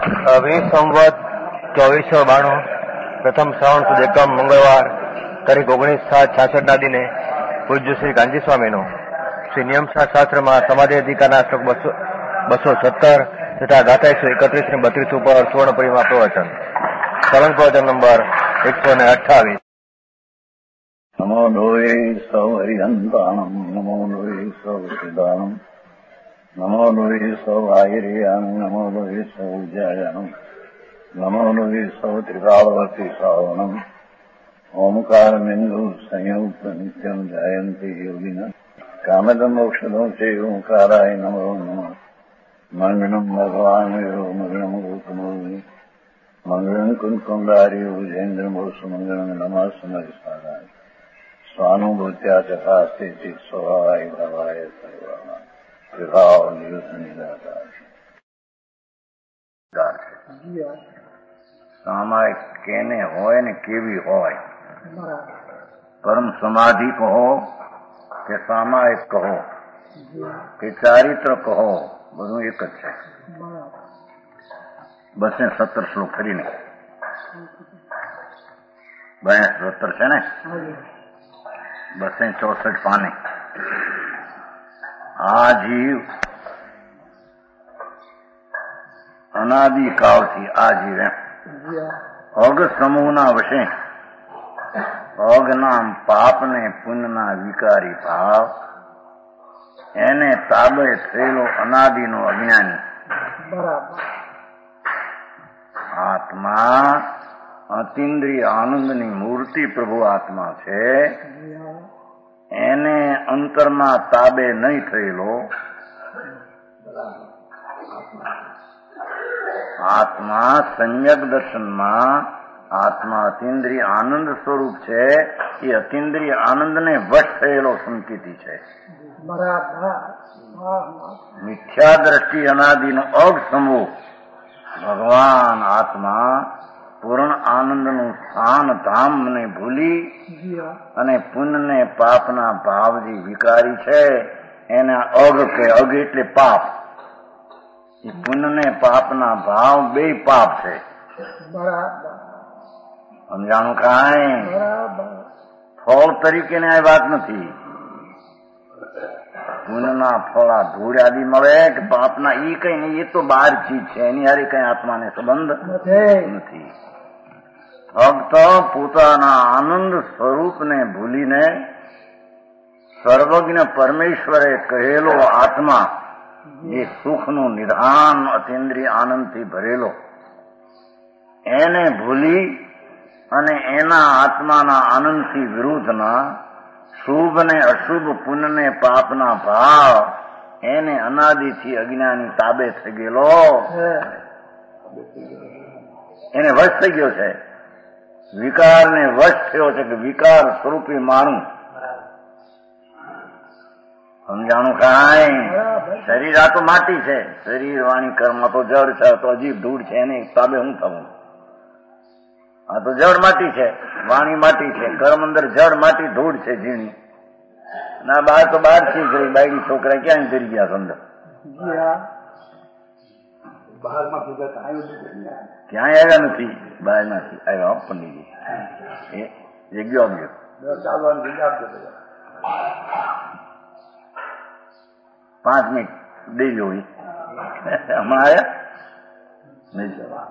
સંવત 2492 પ્રથમ શ્રાવણ સુદ એકમ મંગળવાર તારીખ 19/7/66 ના દિને પૂજ્ય શ્રી કાંજી સ્વામીનો શ્રી નિયમશાસ્ત્ર શાસ્ત્રમાં સમાધિ અધિકારના શ્લોક 217 તથા ગાથા 131 ને 32 ઉપર સુવર્ણ પરિમાં પ્રવચન. સળંગ પ્રવચન નંબર 128. નમો લોહે સૌ હરિહંતાણમ નમો લોહે સૌ સિદ્ધાણમ નમો લોહે સૌ આયર્યાન નમો લોહે સૌ જયાનમ નમો લોહે સૌ ત્રિકાળવતી શ્રાવણમ ઓમકાર બિંદુ સંયુક્ત નિત્યમ જાયંતી યોગિન કામદમ ઔષધો છે ઓંકારાય નમો નમઃ. મંગળમ ભગવાન મંગળમ ગૌતમોની મંગળમ કુંકુંડાર્યો જૈન્દ્રમો સુમંગળમ નમઃ સમયસારાય સ્વાનુભૂત્યા ચકાસ્તે ચિત સ્વભાવાય ભવાય સર્વમાં વિભાવ નિયુદ્ધ નિરાકાર. સામાયિક કેને હોય ને કેવી હોય, પરમ સમાધિ કહો કે સામાયિક કહો કે ચારિત્ર કહો, બધું એક જ છે. 217 શ્લોક કરીને 217 છે ને, 264 પાને. આ જીવ અનાદિ કાળથી આ જીવે અગ સમૂહના વશે અગના પાપને પુણ્યના વિકારી ભાવ એને તાબે થયેલો અનાદિનો અજ્ઞાની આત્મા અતિન્દ્રિય આનંદની મૂર્તિ પ્રભુ આત્મા છે. એને અંતરમાં તાબે નહીં થયેલો આત્મા સંયગ દર્શનમાં આત્મા અતિન્દ્રિય આનંદ સ્વરૂપ છે. એ અતિન્દ્રિય આનંદને વશ થયેલો સંકેતી છે. મિથ્યા દ્રષ્ટિ અનાદિનો અગ સમૂહ ભગવાન આત્મા પૂર્ણ આનંદનું સ્થાન ધામને ભૂલી અને પુણ્યને પાપના ભાવથી વિકારી છે. એને અગ કે અગ એટલે પાપ. એ પુણ્યને પાપના ભાવ બે પાપ છે. સમજાણું કાંઈ? ફળ તરીકે ને આ વાત નથી. પુણ્યના ફળ આ ધૂળ આદિ મળે કે પાપના ઈ કઈ નહીં, એ તો બહાર ચીજ છે. એની હારે કઈ આત્માને સંબંધ નથી. ફક્ત પોતાના આનંદ સ્વરૂપને ભૂલીને સર્વજ્ઞ પરમેશ્વરે કહેલો આત્મા એ સુખનું નિધાન અતિન્દ્રિય આનંદથી ભરેલો, એને ભૂલી અને એના આત્માના આનંદથી વિરુદ્ધના શુભ ને અશુભ પુણ્યને પાપના ભાવ એને અનાદિથી અજ્ઞાની તાબે થઈ ગયેલો, એને વશ થઈ ગયો છે. વિકારને વશ થયો છે કે વિકાર સ્વરૂપે માનું. સમજાણું કાંઈ? શરીર આ તો માટી છે. શરીર વાણી કર્મ તો જળ છે, તો અજીબ ધૂળ છે. એને તાબે હું થવું? આ તો જળ માટી છે, વાણી માટી છે, કર્મ અંદર જળ માટી ધૂળ છે ઝીણી. ના બહાર તો બહાર થી ગઈ બાયડી છોકરા ક્યાં કરી ગયા અંદર? ક્યાંય આવ્યા નથી. બહાર નથી આવ્યા પંડિતજી. એ ગયો ચાલવાની 5 મિનિટ દઈ જોઈ. હમણાં આવ્યા નહીં જવા.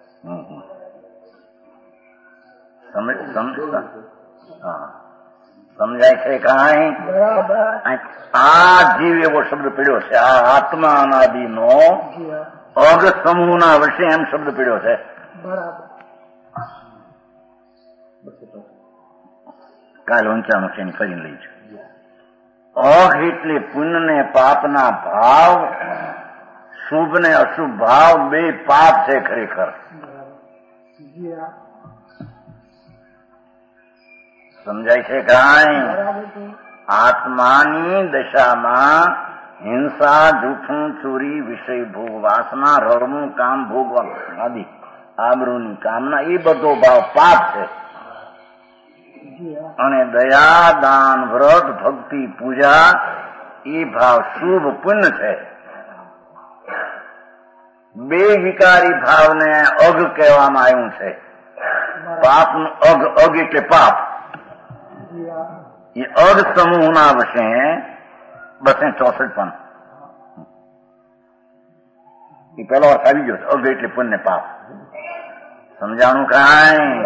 સમજાય છે કાંઈ? આ જીવ એવો શબ્દ પીડ્યો છે. આ આત્મા અનાદિનો અગ સમૂહના વશે એમ શબ્દ પીડ્યો છે. કાલે ઊંચામાં છે ફરીને લઈ છું. અગ એટલે પુણ્ય ને પાપના ભાવ, શુભ ને અશુભ ભાવ બે પાપ છે ખરેખર. સમજાય છે કાંઈ? આત્માની દશામાં હિંસા, જૂઠું, ચોરી, વિષય ભોગ, વાસના, રડવું, કામ ભોગ આદિ આબરૂની કામના, એ બધો ભાવ પાપ છે. અને દયા, દાન, વ્રત, ભક્તિ, પૂજા એ ભાવ શુભ પુણ્ય છે. બે વિકારી ભાવને અઘ કહેવામાં આવ્યું છે. પાપનું અઘ એટલે પાપ. એ અઘ સમૂહના વશે 264 પણ એ પેલો અર્થ આવી ગયો. અઘ એટલે પુણ્ય પાપ. સમજાણું કાંઈ?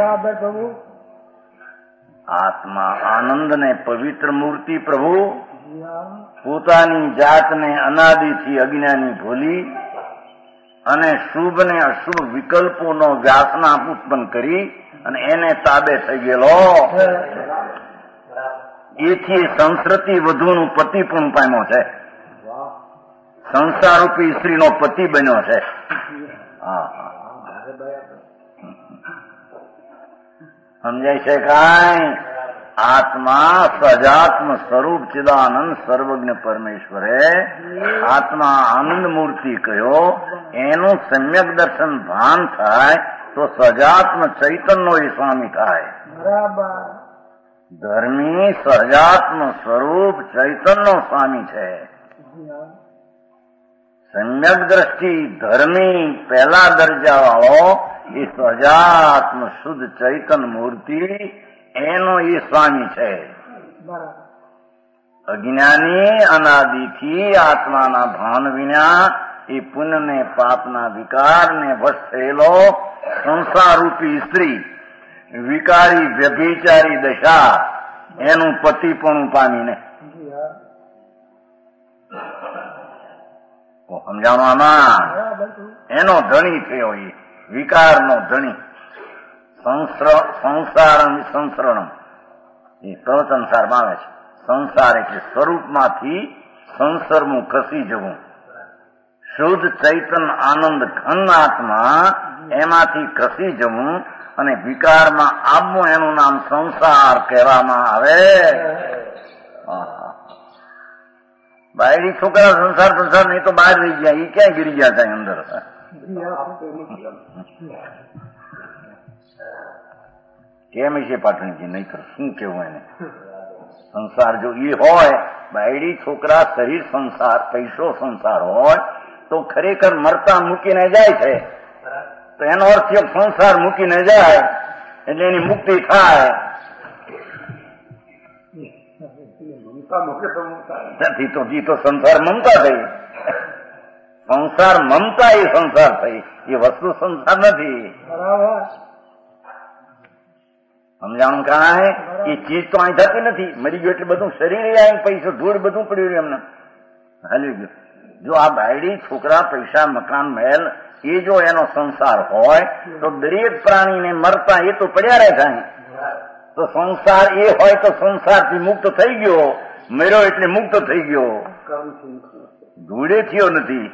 આત્મા આનંદ ને પવિત્ર મૂર્તિ પ્રભુ પોતાની જાતને અનાદિથી અજ્ઞાની ભૂલી અને શુભ ને અશુભ વિકલ્પોનો વ્યાસના ઉત્પન્ન કરી અને એને તાબે થઈ ગયેલો. એથી સંસ્કૃતિ વધુનું પતિ પણ પામ્યો છે. સંસારરૂપી સ્ત્રીનો પતિ બન્યો છે. સમજાય છે કાંઈ? આત્મા સજાત્મ સ્વરૂપ ચિદાનંદ સર્વજ્ઞ પરમેશ્વરે આત્મા આનંદ મૂર્તિ કહ્યો. એનું સમ્યક દર્શન ભાન થાય તો સજાત્મ ચૈતન્ય એ સ્વામી થાય. ધર્મી સહજાત્મ સ્વરૂપ ચૈતન્ય સ્વામી છે. સમ્યક દ્રષ્ટિ ધર્મી પહેલા દરજા વાળો એ સહજાત્મ શુદ્ધ ચૈતન્ય મૂર્તિ એનો એ સ્વામી છે. અજ્ઞાની અનાદિથી આત્માના ભાન વિના એ પુણ્ય ને પાપના વિકારને વશ થયેલો સંસારરૂપી સ્ત્રી વિકારી વ્યભિચારી દશા એનું પતિપણું પામીને સમજાણો આમાં એનો ધણી થયો. એ વિકારનો ધણી. સંસારમ એ પ્રવચનસારમાં આવે છે. સંસાર એટલે સ્વરૂપમાંથી સંસર્મું ખસી જવું. શુદ્ધ ચૈતન્ય આનંદ ઘન આત્મા એમાંથી ખસી જવું અને વિકારમાં આવવું એનું નામ સંસાર કહેવામાં આવે. બાયડી છોકરા સંસાર નહીં તો બહાર રહી ગયા. એ ક્યાં ગીરી ગયા હતા અંદર? કેમ છે પાટણજી? નહીં તો શું કેવું એને? સંસાર જો એ હોય, બાયડી છોકરા શરીર સંસાર પૈસો સંસાર હોય તો ખરેખર મરતા મૂકીને જાય છે. તો એનો અર્થ સંસાર મૂકીને જાય એટલે એની મુક્તિ થાય. નથી તો જી તો સંસાર મમતા થઈ. સંસાર મમતા એ સંસાર થઈ. એ વસ્તુ સંસાર નથી. સમજાણું કાંઈ? એ ચીજ તો અહીં થતી નથી. મરી ગયો એટલે બધું શરીર પૈસો ધૂળ બધું પડ્યું રહ્યું એમને હાલી ગયું. જો આ બાયડી છોકરા પૈસા મકાન મહેલ એ જો એનો સંસાર હોય તો દરેક પ્રાણીને મરતા એ તો પડ્યા રહે થાય. તો સંસાર એ હોય તો સંસારથી મુક્ત થઈ ગયો. મર્યો એટલે મુક્ત થઈ ગયો. ધૂળે થયો નથી.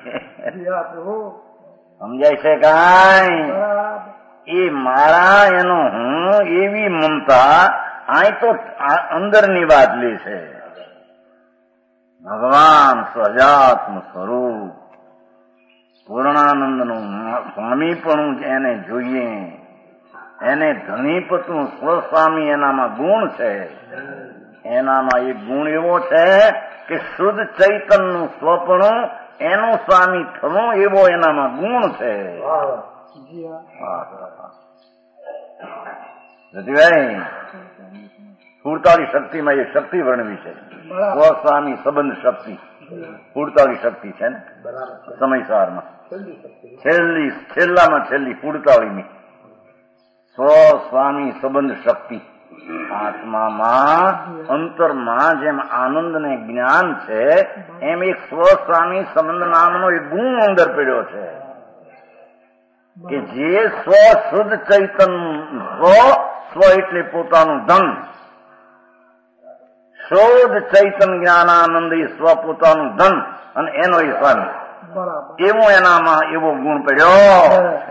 સમજાય છે કાંઈ? એ મારા એનો હું એવી મમતા અહીં તો અંદરની વાત લે છે. ભગવાન સહજાત્મ સ્વરૂપ પૂર્ણાનંદનું સ્વામીપણું એને જોઈએ. એને ધણીપતનું સ્વસ્વામી એનામાં ગુણ છે. એનામાં એક ગુણ એવો છે કે શુદ્ધ ચૈતન્યનું સ્વપણું એનું સ્વામી થવું એવો એનામાં ગુણ છે. રતિભાઈ 47 શક્તિમાં એ શક્તિ વર્ણવી છે. સ્વસ્વામી સંબંધ શક્તિ 47 શક્તિ છે ને સમયસારમાં. છેલ્લામાં છેલ્લી 47મી સ્વસ્વામી સંબંધ શક્તિ. આત્મામાં અંતરમાં જેમ આનંદ ને જ્ઞાન છે એમ એક સ્વસ્વામી સંબંધ નામનો એક ગુણ અંદર પડ્યો છે કે જે સ્વ શુદ્ધ ચૈતન્ય સ્વ એટલે પોતાનું ધન, શુદ્ધ ચૈતન્ય જ્ઞાનાનંદ એ સ્વ પોતાનું ધન અને એનો એ સ્વામી. એવો એનામાં એવો ગુણ પડ્યો.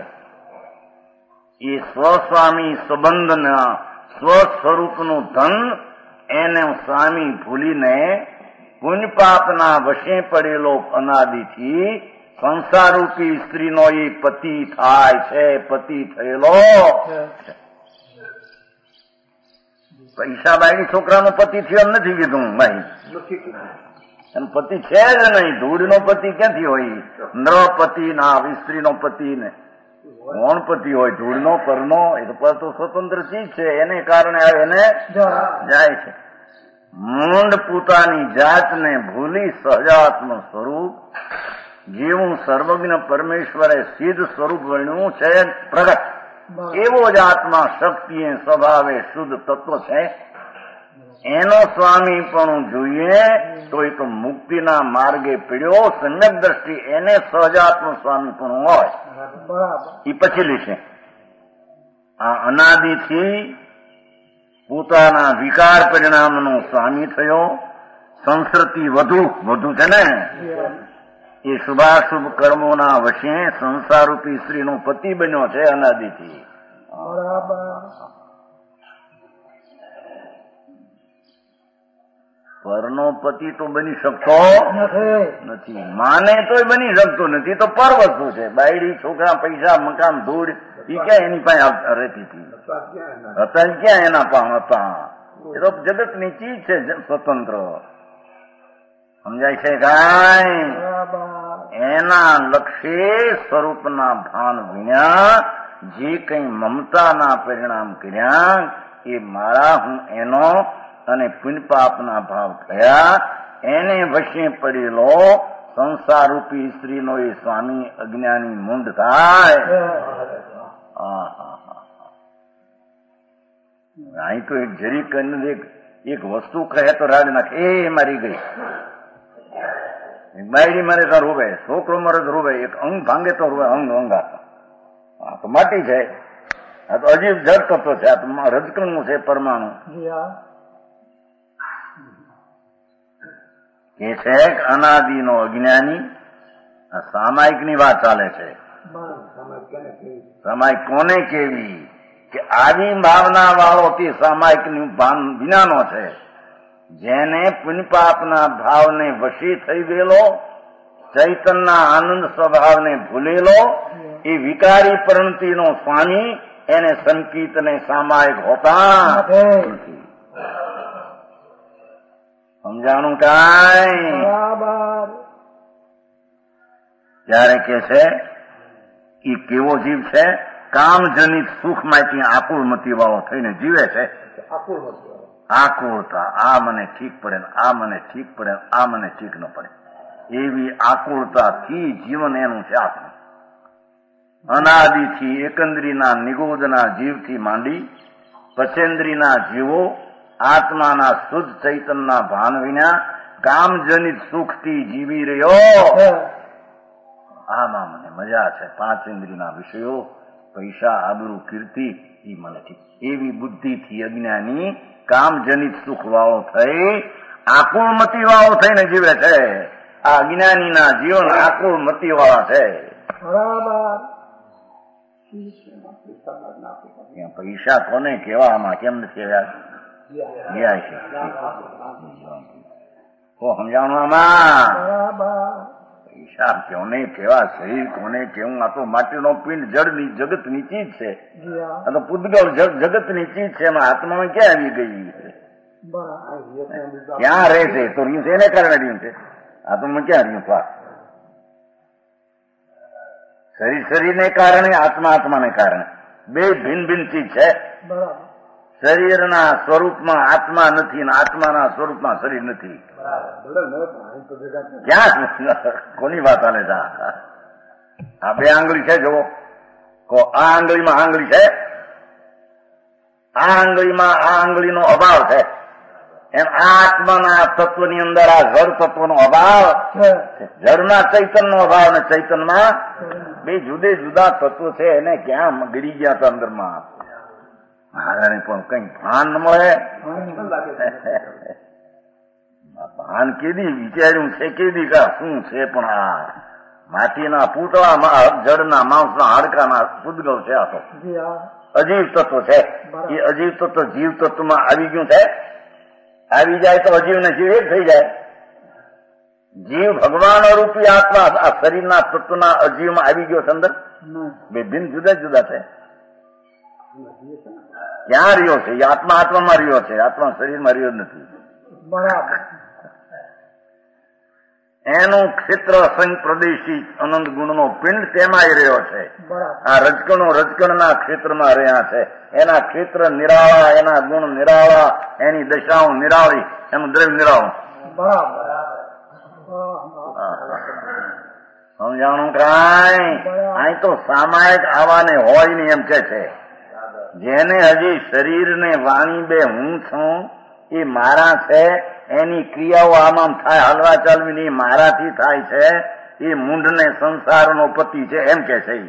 એ સ્વસ્વામી સંબંધના સ્વ સ્વરૂપનું ધન એને સ્વામી ભૂલીને પુણ્ય પાપના વશે પડેલો અનાદિથી સંસારરૂપી સ્ત્રીનો એ પતિ થાય છે. પતિ થયેલો પૈસા બાયડી છોકરાનો પતિ થયો નથી કીધું ભાઈ. અને પતિ છે જ નહીં. ધૂળનો પતિ ક્યાંથી હોય? નૃપતિ ના સ્ત્રીનો પતિ ને કોણ પતિ હોય? ધૂળનો પરનો એ તો સ્વતંત્ર ચીજ છે, એને કારણે એને જાય છે. મૂંડ પોતાની જાતને ભૂલી સહજાત્મ સ્વરૂપ જેવું સર્વજ્ઞ પરમેશ્વરે સિદ્ધ સ્વરૂપ વર્ણ્યું છે પ્રગટ, એવો જ આત્મા શક્તિએ સ્વભાવે શુદ્ધ તત્વ છે. એનો સ્વામી પણ જોઈએ તો એ તો મુક્તિના માર્ગે પીડ્યો સમ્યક દ્રષ્ટિ એને સહજાત્મ સ્વામી પણ હોય. એ પછી લેશે. આ અનાદિથી પોતાના વિકાર પરિણામનો સ્વામી થયો. સંસ્કૃતિ વધુ છે ને, એ શુભાશુભ કર્મોના વશે સંસારરૂપી સ્ત્રીનો પતિ બન્યો છે અનાદિથી. પરનો પતિ તો બની શકતો નથી, માને તોય બની શકતો નથી. તો પર વસ્તુ છે. બાયડી, છોકરા, પૈસા, મકાન, ધૂળ એ ક્યાં એની પાસે રહેતી હતી? હતા ક્યાં એના પાસે હતા? એ તો જગતની ચીજ છે, સ્વતંત્ર. સમજાય છે કાંઈ? એના લક્ષ્ય સ્વરૂપના ભાન વિના જે કઈ મમતાના પરિણામ કર્યા એ મારા, હું એનો અને પુણ્ય પાપના ભાવ થયા. એને વશે પડેલો સંસારરૂપી સ્ત્રીનો એ સ્વામી અજ્ઞાની મૂંડ થાય. અહીં તો એક જરી કરીને એક વસ્તુ કહે તો રાડ નાખે, એ મારી ગઈ. બાયડી મારે તો રોવે, છોકરો મારે તો રોવે, એક અંગ ભાંગે તો રોવે, અંગ આ તો માટી છે, આ તો અજીબ જડ તત્વ છે, આ તો રજકણનું છે, પરમાણુ. એ છે અનાદિનો અજ્ઞાની. આ સામાયિક ની વાત ચાલે છે. સામાયિક કોને કેવી? કે આવી ભાવના વાળો તે સામાયિક નું ભાન વિનાનો છે. જેને પુણ્યપાપના ભાવને વશી થઈ ગયેલો, ચૈતનના આનંદ સ્વભાવને ભૂલેલો, એ વિકારી પ્રવૃત્તિનો સ્વામી, એને સંકિત ને સામાયિક હોતા નથી. સમજાણું કાંઈ? ત્યારે કે છે એ કેવો જીવ છે? કામજનિત સુખમાંથી આકુળમતી વાળો થઈને જીવે છે. આકુળતા, આ મને ઠીક પડે ને આ મને ઠીક પડે, આ મને ઠીક ન પડે, એવી આકુળતાથી જીવન એનું છે. આત્મા અનાદિથી એકંદરીના નિગોદના જીવથી માંડી પચેન્દ્રીના જીવો આત્માના શુદ્ધ ચૈતનના ભાન વિના કામજનિત સુખથી જીવી રહ્યો. આમાં મને મજા છે. 5 ઇન્દ્રિયના વિષયો, પૈસા, આબરૂ, કીર્તિ, એ મને ઠીક. એવી બુદ્ધિથી અજ્ઞાની કામજનિત સુખ વાળો થઈ આકુળમતી વાળો થઈને જીવે છે. આ અજ્ઞાનીના જીવન આકુળમતી વાળા છે. પૈસા કોને કેવા? આમાં કેમ નથી ગયા છે? સમજાણું આમાં? પૈસા કોને કેવા, શરીર કોને કેવું? આ તો માટીનો પિંડ જડની જગતની ચીજ છે. આ તો પૂતગલ જગતની ચીજ છે. એમાં આત્મામાં ક્યાં આવી ગઈ છે? ક્યાં રહે છે? તો રહ્યું છે એને કારણે રહ્યું છે. આત્મામાં ક્યાં રહ્યું? શરીરને કારણે, આત્માને કારણે બે ભિન્ન ભિન્ન ચીજ છે. શરીરના સ્વરૂપમાં આત્મા નથી ને આત્માના સ્વરૂપમાં શરીર નથી. ક્યાં? કોની વાત હાલે છે? આ 2 આંગળી છે, જુઓ. આ આંગળીમાં આંગળી છે, આ આંગળીમાં આ આંગળીનો અભાવ છે. એમ આ આત્માના તત્વની અંદર આ જળ તત્વનો અભાવ, જળના ચૈતનનો અભાવ ને ચૈતનમાં બે જુદે જુદા તત્વો છે. એને ક્યાં ગળી ગયા હતા અંદરમાં? મહારાજને પણ કઈ ભાન ન મળે. ભાન કેદી વિચાર્યું છે? કેદી કા શું છે? પણ આ માટીના પૂતળામાં જળના માંસના હાડકાના પૂતગલ છે. આ તો અજીવ તત્વ છે. એ અજીવ તત્વ જીવ તત્વમાં આવી ગયું છે. આવી જાય તો અજીવ ને જીવ એક થઈ જાય. જીવ ભગવાન રૂપી આત્મા આ શરીરના તત્વના અજીવમાં આવી ગયો છે અંદર. બે ભિન્ન જુદા જુદા છે. ક્યાં રહ્યો છે? એ આત્મામાં રહ્યો છે. આત્મા શરીરમાં રહ્યો નથી. એનું ક્ષેત્ર સંગ પ્રદેશી અનંત ગુણનો પિંડ તેમાં રહ્યો છે. આ રજકણના ક્ષેત્રમાં રહ્યા છે. એના ક્ષેત્ર નિરાળા, એના ગુણ નિરાળા, એની દશાઓ નિરાળી, એનું દ્રવ્ય નિરાળું. સમજાણું કાંઈ? અહીં તો સામાયિક આવાને હોય ને એમ કે છે. જેને હજી શરીરને વાણી બે હું છું એ મારા છે, એની ક્રિયાઓ આમ થાય, હલવા ચાલવી એ મારાથી થાય છે, એ મૂંઢને સંસારનો પતિ છે એમ કે છે.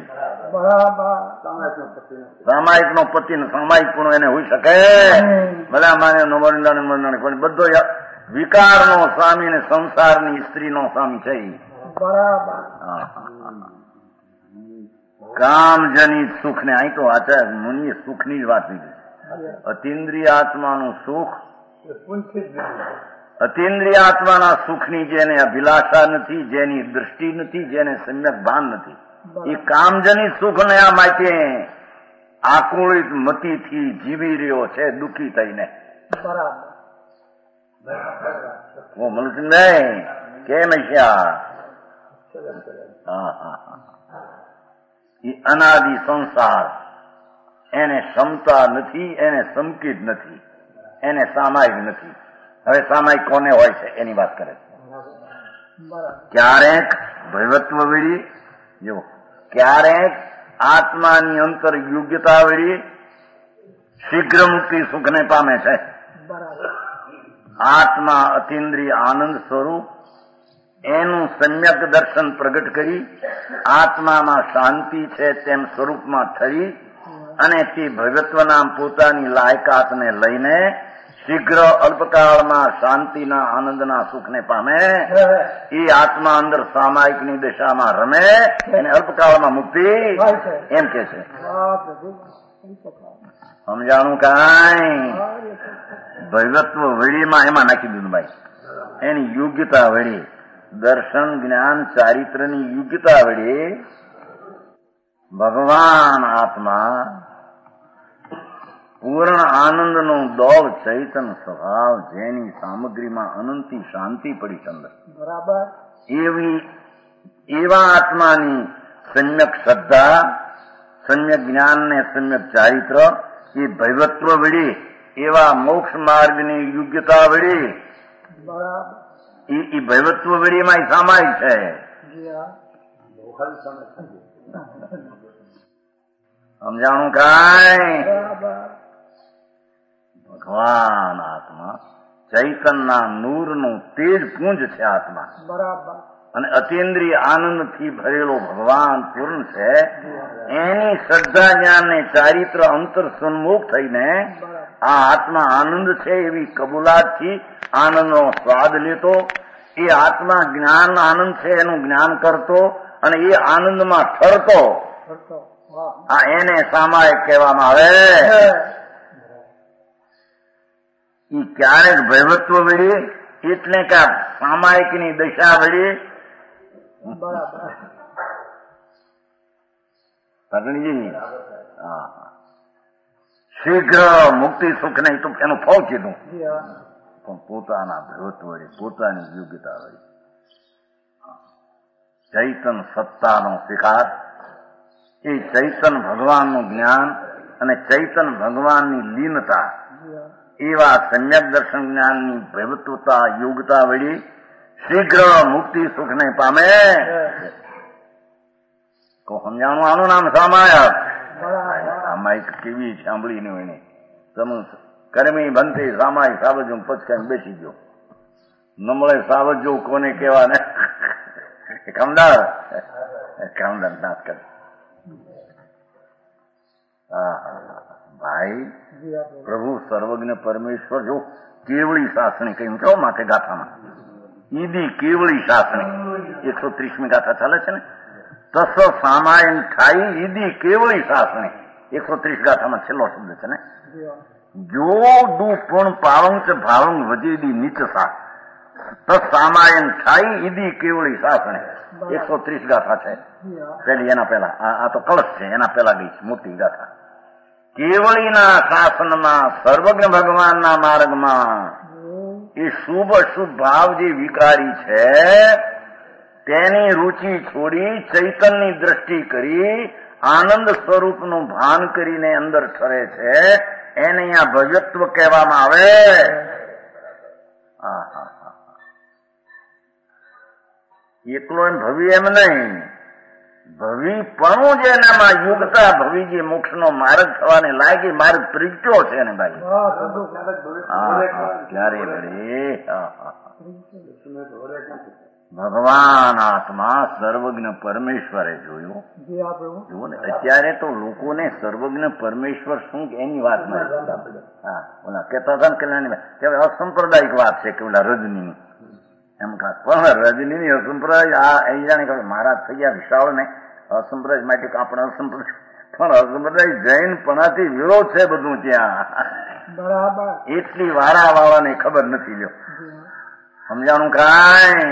સામાયિક નો પતિ ને સામાયિક પણ એને હોઈ શકે? ભલા માને બધો વિકારનો સ્વામી ને સંસારની સ્ત્રીનો સ્વામી છે. કામજનિત સુખ ને અહીં તો આચાર્ય મુનિએ સુખની જ વાત લીધી. અતિન્દ્રિય આત્માનું સુખ, અતિન્દ્રિય આત્માના સુખની જેને અભિલાષા નથી, જેની દૃષ્ટિ નથી, જેને સમ્યક ભાન નથી, એ કામજનિત સુખ ને આ માટે આકુલિત મતીથી જીવી રહ્યો છે, દુઃખી થઈને. મનુષ્ય કેમ છે? એ અનાદિ સંસાર, એને ક્ષમતા નથી, એને સંકિત નથી, એને સામાયિક નથી. હવે સામાયિક કોને હોય છે એની વાત કરે છે. ક્યારેક ભૈવત્વ વેળી, જો ક્યારેક આત્માની અંતર યોગ્યતા વેળી શીઘ્ર મુક્તિ સુખને પામે છે. આત્મા અતિન્દ્રિય આનંદ સ્વરૂપ એનું સમ્યક દર્શન પ્રગટ કરી આત્મામાં શાંતિ છે તેમ સ્વરૂપમાં થઈ અને તે ભગવત્વના પોતાની લાયકાતને લઈને શીઘ્ર અલ્પકાળમાં શાંતિના આનંદના સુખને પામે. એ આત્મા અંદર સામાયિકની દશામાં રમે અને અલ્પકાળમાં મુક્તિ એમ કે છે. સમજાણું કાંઈ? ભગવત્વ વેળીમાં એમાં નાખી દીધું ભાઈ. એની યોગ્યતા વેળી, દર્શન જ્ઞાન ચારિત્રની યોગ્યતા વેળી ભગવાન આત્મા પૂર્ણ આનંદનો દોડ ચૈતન સ્વભાવ, જેની સામગ્રીમાં અનંતી શાંતિ પડી છે અંદર. બરાબર. એવા આત્માની સમ્યક શ્રદ્ધા, સમ્યક જ્ઞાન ને સમ્યક ચારિત્ર, એ ભૈવત્વ વળી એવા મોક્ષ માર્ગની યોગ્યતા વળી એ ભૈવત્વ વળીમાં સામાયિક છે. સમજાણું કાંઈ? ભગવાન આત્મા ચૈતનના નૂરનું તેજ પુંજ છે આત્મા. બરાબર. અને અતિન્દ્રિય આનંદથી ભરેલો ભગવાન પૂર્ણ છે. એની શ્રદ્ધા જ્ઞાન ને ચારિત્ર અંતર સન્મુખ થઈને આ આત્મા આનંદ છે એવી કબૂલાતથી આનંદનો સ્વાદ લેતો, એ આત્મા જ્ઞાન આનંદ છે એનું જ્ઞાન કરતો અને એ આનંદમાં ઠરતો, આ એને સામાયિક કહેવામાં આવે. એ ક્યારેક ભૈવત્વ વેળી એટલે કે સામાયિકની દશા વેળી શીઘ્ર મુક્તિ સુખ નહીં તો એનું ફળ કીધું, પણ પોતાના ભૈવત્વ વળી, પોતાની યોગ્યતા વળી ચૈતન સત્તાનો સ્વીકાર, એ ચૈતન ભગવાનનું જ્ઞાન અને ચૈતન ભગવાનની લીનતા, એવા સમ્યક દર્શન જ્ઞાનની ભૈવત્વતા યોગતા વળી શીઘ્ર મુક્તિ સુખને પામે. તો સમજાણું આનું નામ સામાયક. સામાયિક કેવી સાંભળી ને એને તમે કર્મી બનતી સામાયિક સાવજો પચકાઈને બેસી ગયો. ન મળે સાવજો કોને કેવા ને કામદાર નાથ કરે. ભાઈ પ્રભુ સર્વજ્ઞ પરમેશ્વર જો કેવળી શાસણી કહ્યું કેવો માથે ગાથામાં ઈદી કેવળી શાસણી 130મી ગાથા ચાલે છે ને, તસ સામાયન ખાઈ ઈદી કેવળી શાસણી 130 ગાથામાં છેલ્લો શબ્દ છે ને. જો દુ પૂર્ણ પાવંગ ચ ભાવંગ વજેદી નીચસા તસ સામાયન ખાઈ ઈદી કેવળી શાસણી 130 ગાથા છે. પેલી એના પેલા આ તો કળશ છે, એના પેલા ગઈ મોટી ગાથા. કેવળીના શાસનમાં સર્વજ્ઞ ભગવાનના માર્ગમાં એ શુભ અશુભ ભાવ જે વિકારી છે તેની રુચિ છોડી ચૈતનની દ્રષ્ટિ કરી આનંદ સ્વરૂપનું ભાન કરીને અંદર ઠરે છે, એને અહીંયા ભવ્યત્વ કહેવામાં આવે. એકલો એમ ભવી એમ નહીં, ભવીપણું જેનામાં યુગતા ભવી જે મોક્ષનો માર્ગ થવાને લાગે, માર્ગ ત્રીજો છે ને ભાઈ. ક્યારે ભગવાન આત્મા સર્વજ્ઞ પરમેશ્વરે જોયું. જુઓ ને, અત્યારે તો લોકોને સર્વજ્ઞ પરમેશ્વર શું એની વાત નથી. હા, ઓલા કહેતા હતા ને કલ્યાણી અસંપ્રદાયિક વાત છે કે ઓલા રજનીની એમ ખાસ, પણ રજનીની અસંપ્રદાય આ અહીં જાણે કે મહારાજ થઈ ગયા વિશાળ ને અસંપ્રદાય માટે આપણે અસંપ્રદાય, પણ અસંપ્રદાય જૈનપણાથી વિરોધ છે બધું ત્યાં. બરાબર, એટલી વારા વાળાને ખબર નથી. લ્યો સમજાણું કાંઈ?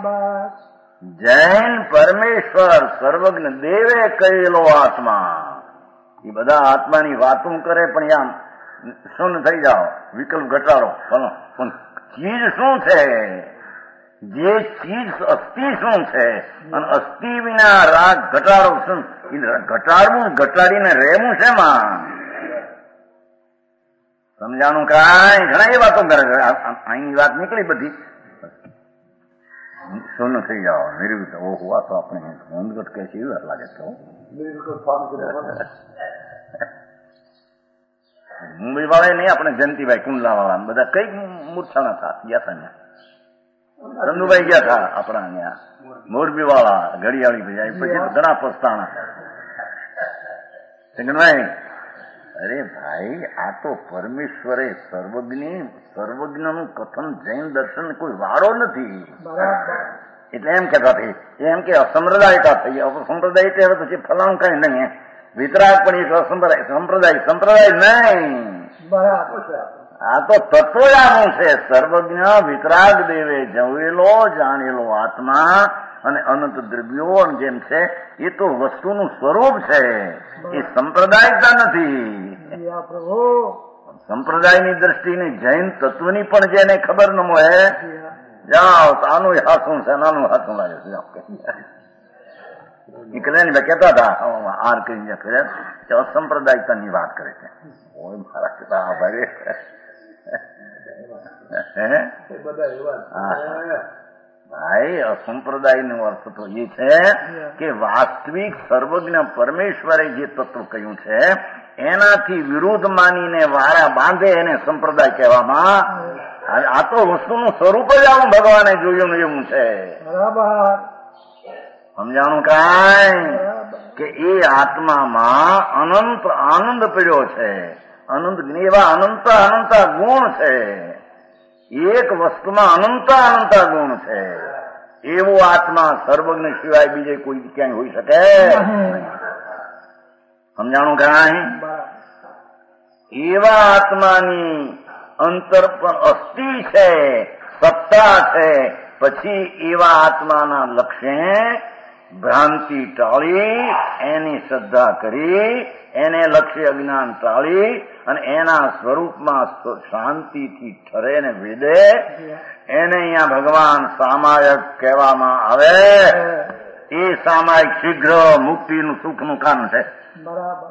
જૈન પરમેશ્વર સર્વજ્ઞ દેવે કહેલો આત્મા, એ બધા આત્માની વાતો કરે પણ આમ શું થઈ જાઓ, વિકલ્પ ઘટાડો. પણ ચીજ શું છે? જે ચીજ અસ્થિ શું છે? અને અસ્થિ વિના રાગ ઘટાડો શું? ઘટાડવું, ઘટાડીને રહેવું શેમાં? સમજાણું કાંઈ? ઘણા એ વાતો કરે છે, અહીંની વાત નીકળી બધી. શું થઈ જાઓ નિર્વિત. ઓહો, આ તો આપણે ઊંધગટ કે છે એવી વાત લાગે છે. મુંબઈ વાળા નહીં, આપણે જયંતિભાઈ કુંડલા વાળા બધા કઈ મૂર્છાના થા ગયા હતા. ચંદુભાઈ ગયા હતા આપણા અહીંયા મોરબી વાળા ઘડિયાળી ભાઈ, પછી ઘણા પસ્તાણા. ચંગનભાઈ, અરે ભાઈ, આ તો પરમેશ્વરે સર્વજ્ઞનું કથન જૈન દર્શન કોઈ વાળો નથી. એટલે એમ કેતા એમ કે અસંપ્રદાયતા થઈ. સંપ્રદાય એટલે પછી ફલાણું કઈ નહીં, વિતરાગ પણ એક સંપ્રદાય નહીં. આ તો તત્વયાનું છે. સર્વજ્ઞ વિતરાગ દેવે જવેલો જાણેલો આત્મા અને અનંત દ્રવ્યો જેમ છે એ તો વસ્તુનું સ્વરૂપ છે, એ સંપ્રદાયતા નથી. સંપ્રદાયની દ્રષ્ટિને જૈન તત્વની પણ જેને ખબર ન મળે, જાઓ આનું હાથું છે, નાનું હાથું લાગે છે. કલ્યાણી કહેતા હતા આર કરીને કે અસંપ્રદાયતાની વાત કરે છે. મારા પિતા ભાઈ ભાઈ, અસંપ્રદાય નો અર્થ તો એ છે કે વાસ્તવિક સર્વજ્ઞ પરમેશ્વરે જે તત્વ કહ્યું છે એનાથી વિરુદ્ધ માનીને વારા બાંધે એને સંપ્રદાય કહેવામાં. આ તો વસ્તુનું સ્વરૂપ જ આવું ભગવાને જોયું એવું છે. સમજાણું કાંઈ? કે એ આત્મામાં અનંત આનંદ પડ્યો છે. અનંત એવા અનંત ગુણ છે. એક વસ્તુમાં અનંત ગુણ છે. એવો આત્મા સર્વજ્ઞ સિવાય બીજે કોઈ ક્યાંય હોઈ શકે? સમજાણું કાંઈ? એવા આત્માની અંતર પણ અસ્થિ છે, સત્તા છે. પછી એવા આત્માના લક્ષ્ય ભ્રાંતિ ટાળી, એની શ્રદ્ધા કરી, એને લક્ષ્ય અજ્ઞાન ટાળી અને એના સ્વરૂપમાં શાંતિથી ઠરે ને વેદે, એને અહીંયા ભગવાન સામાયક કહેવામાં આવે. એ સામાયિક શીઘ્ર મુક્તિનું સુખનું કામ છે. બરાબર.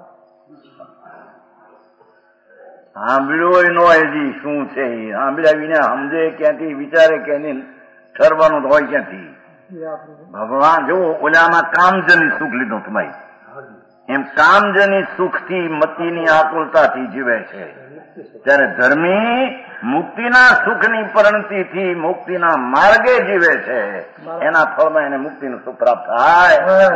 સાંભળ્યો નો હજી શું છે? સાંભળ્યા વિના સમજે ક્યાંથી, વિચારે ક્યાંથી, ઠરવાનું હોય ક્યાંથી? ભગવાન જો ઓલામાં કામજની સુખ લીધું તમારી, એમ કામજની સુખથી મતિની આકુલતાથી જીવે છે. ત્યારે ધર્મી મુક્તિના સુખની પરિણતિથી મુક્તિના માર્ગે જીવે છે. એના ફળમાં એને મુક્તિનું સુખ પ્રાપ્ત થાય.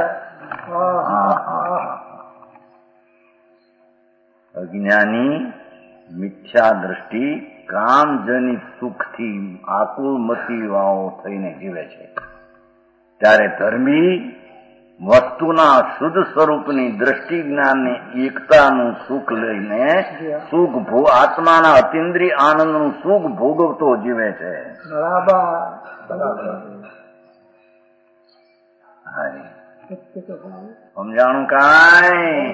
અજ્ઞાની મિથ્યા દ્રષ્ટિ કામજની સુખથી આકુલ મતી વાળો થઈને જીવે છે. ત્યારે ધર્મી વસ્તુના શુદ્ધ સ્વરૂપની દ્રષ્ટિ જ્ઞાનની એકતાનું સુખ લઈને સુખ આત્માના અતિન્દ્રિય આનંદનું સુખ ભોગવતો જીવે છે. સમજાણું કાંઈ?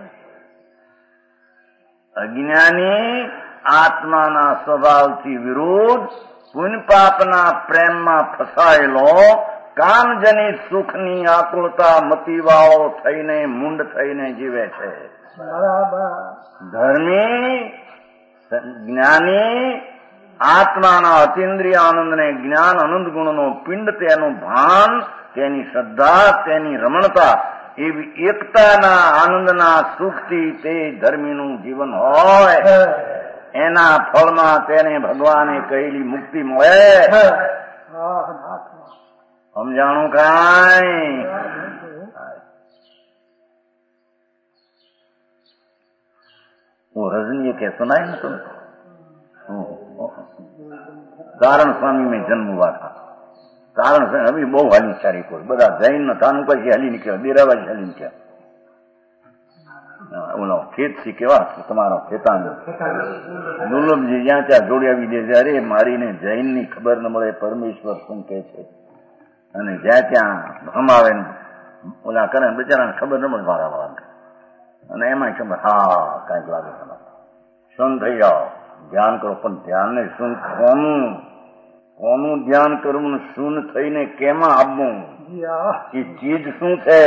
અજ્ઞાની આત્માના સ્વભાવથી વિરુદ્ધ પુણ્ય પાપના પ્રેમમાં ફસાયેલો કામજનિત સુખની આકુળતા મતીવાળો થઈને મૂંડ થઈને જીવે છે. ધર્મી જ્ઞાની આત્માના અતિન્દ્રિય આનંદને જ્ઞાન અનંત ગુણનો પિંડ, તેનું ભાન, તેની શ્રદ્ધા, તેની રમણતા, એવી એકતાના આનંદના સુખથી તે ધર્મીનું જીવન હોય, એના ફળમાં તેને ભગવાને કહેલી મુક્તિ મળે. સમજાણું કાંઈ? वो रजनी के सुनाई ना तुम? कारण स्वामी में जन्म हुआ था. कारण स्वामी अभी बहु हाली सारी कोई बदा जैन न थानु પછી હાલી નીકળ્યા, દેરાવાજી હાલી નીકળ્યા. ઓલો ખેતસી કેવા તમારો ખેતાન દુર્લભજી જ્યાં ત્યાં જોડ્યાવી દે છે. અરે મારીને જૈન ની ખબર ન મળે પરમેશ્વર શું કે છે, અને જ્યાં ત્યાં ભમાવે ઓલા કરે બિચારાને ખબર ન મળે મારા વાળા, અને એમાં ખબર હા કઈક લાગે તમારે શું થઈ જાઓ ધ્યાન કરો. પણ ધ્યાનને શું કોનું ધ્યાન કરવું, શું થઈને કેમાં આવવું, એ ચીજ શું છે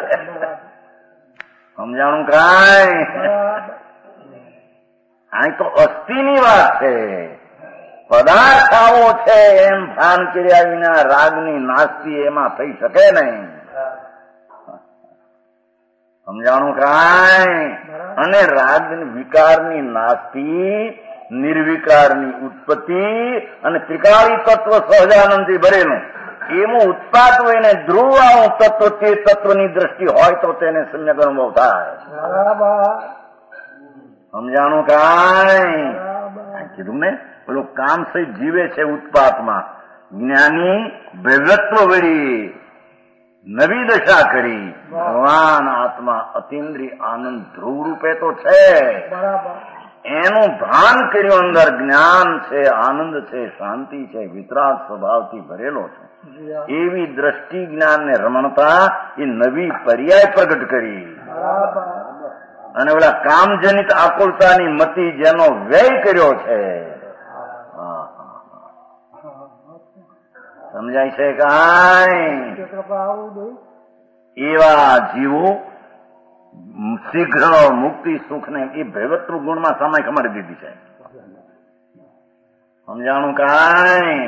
સમજાણું કાંઈ? અહીં તો અસ્થિની વાત છે. પદાર્થ આવો છે એમ ભાન કર્યા વિના રાગની નાસ્તી એમાં થઈ શકે નહીં. સમજાણું કાંઈ? અને રાગ વિકારની નાસ્તી, નિર્વિકારની ઉત્પત્તિ અને ત્રિકાળી તત્વ સહજાનંદથી ભરેલું એવું ઉત્પાદ હોય ને ધ્રુવ આવું તત્વ, તે તત્વની દ્રષ્ટિ હોય તો તેને સમ્યક અનુભવ થાય. સમજાણું કાંઈ? કીધું ને પેલું કામ સહિત જીવે છે ઉત્પાતમાં. જ્ઞાની ભૈરત્વ વળી નવી દશા કરી. ભગવાન આત્મા અતિન્દ્રિય આનંદ ધ્રુવ રૂપે તો છે, એનું ભાન કર્યું, અંદર જ્ઞાન છે, આનંદ છે, શાંતિ છે, વિતરાગ સ્વભાવથી ભરેલો છે. એવી દ્રષ્ટિ જ્ઞાન ને રમણતા એ નવી પર્યાય પ્રગટ કરી. અને ઓલા કામજનિત આકુલતાની મતિ જેનો વ્યય કર્યો છે, સમજાય છે કાંઈ? એવા જીવો શીઘ્ર મુક્તિ સુખને એ ભૈવત્વ ગુણમાં સામાયિક અમારી દીધી છે. સમજાણું કાંઈ?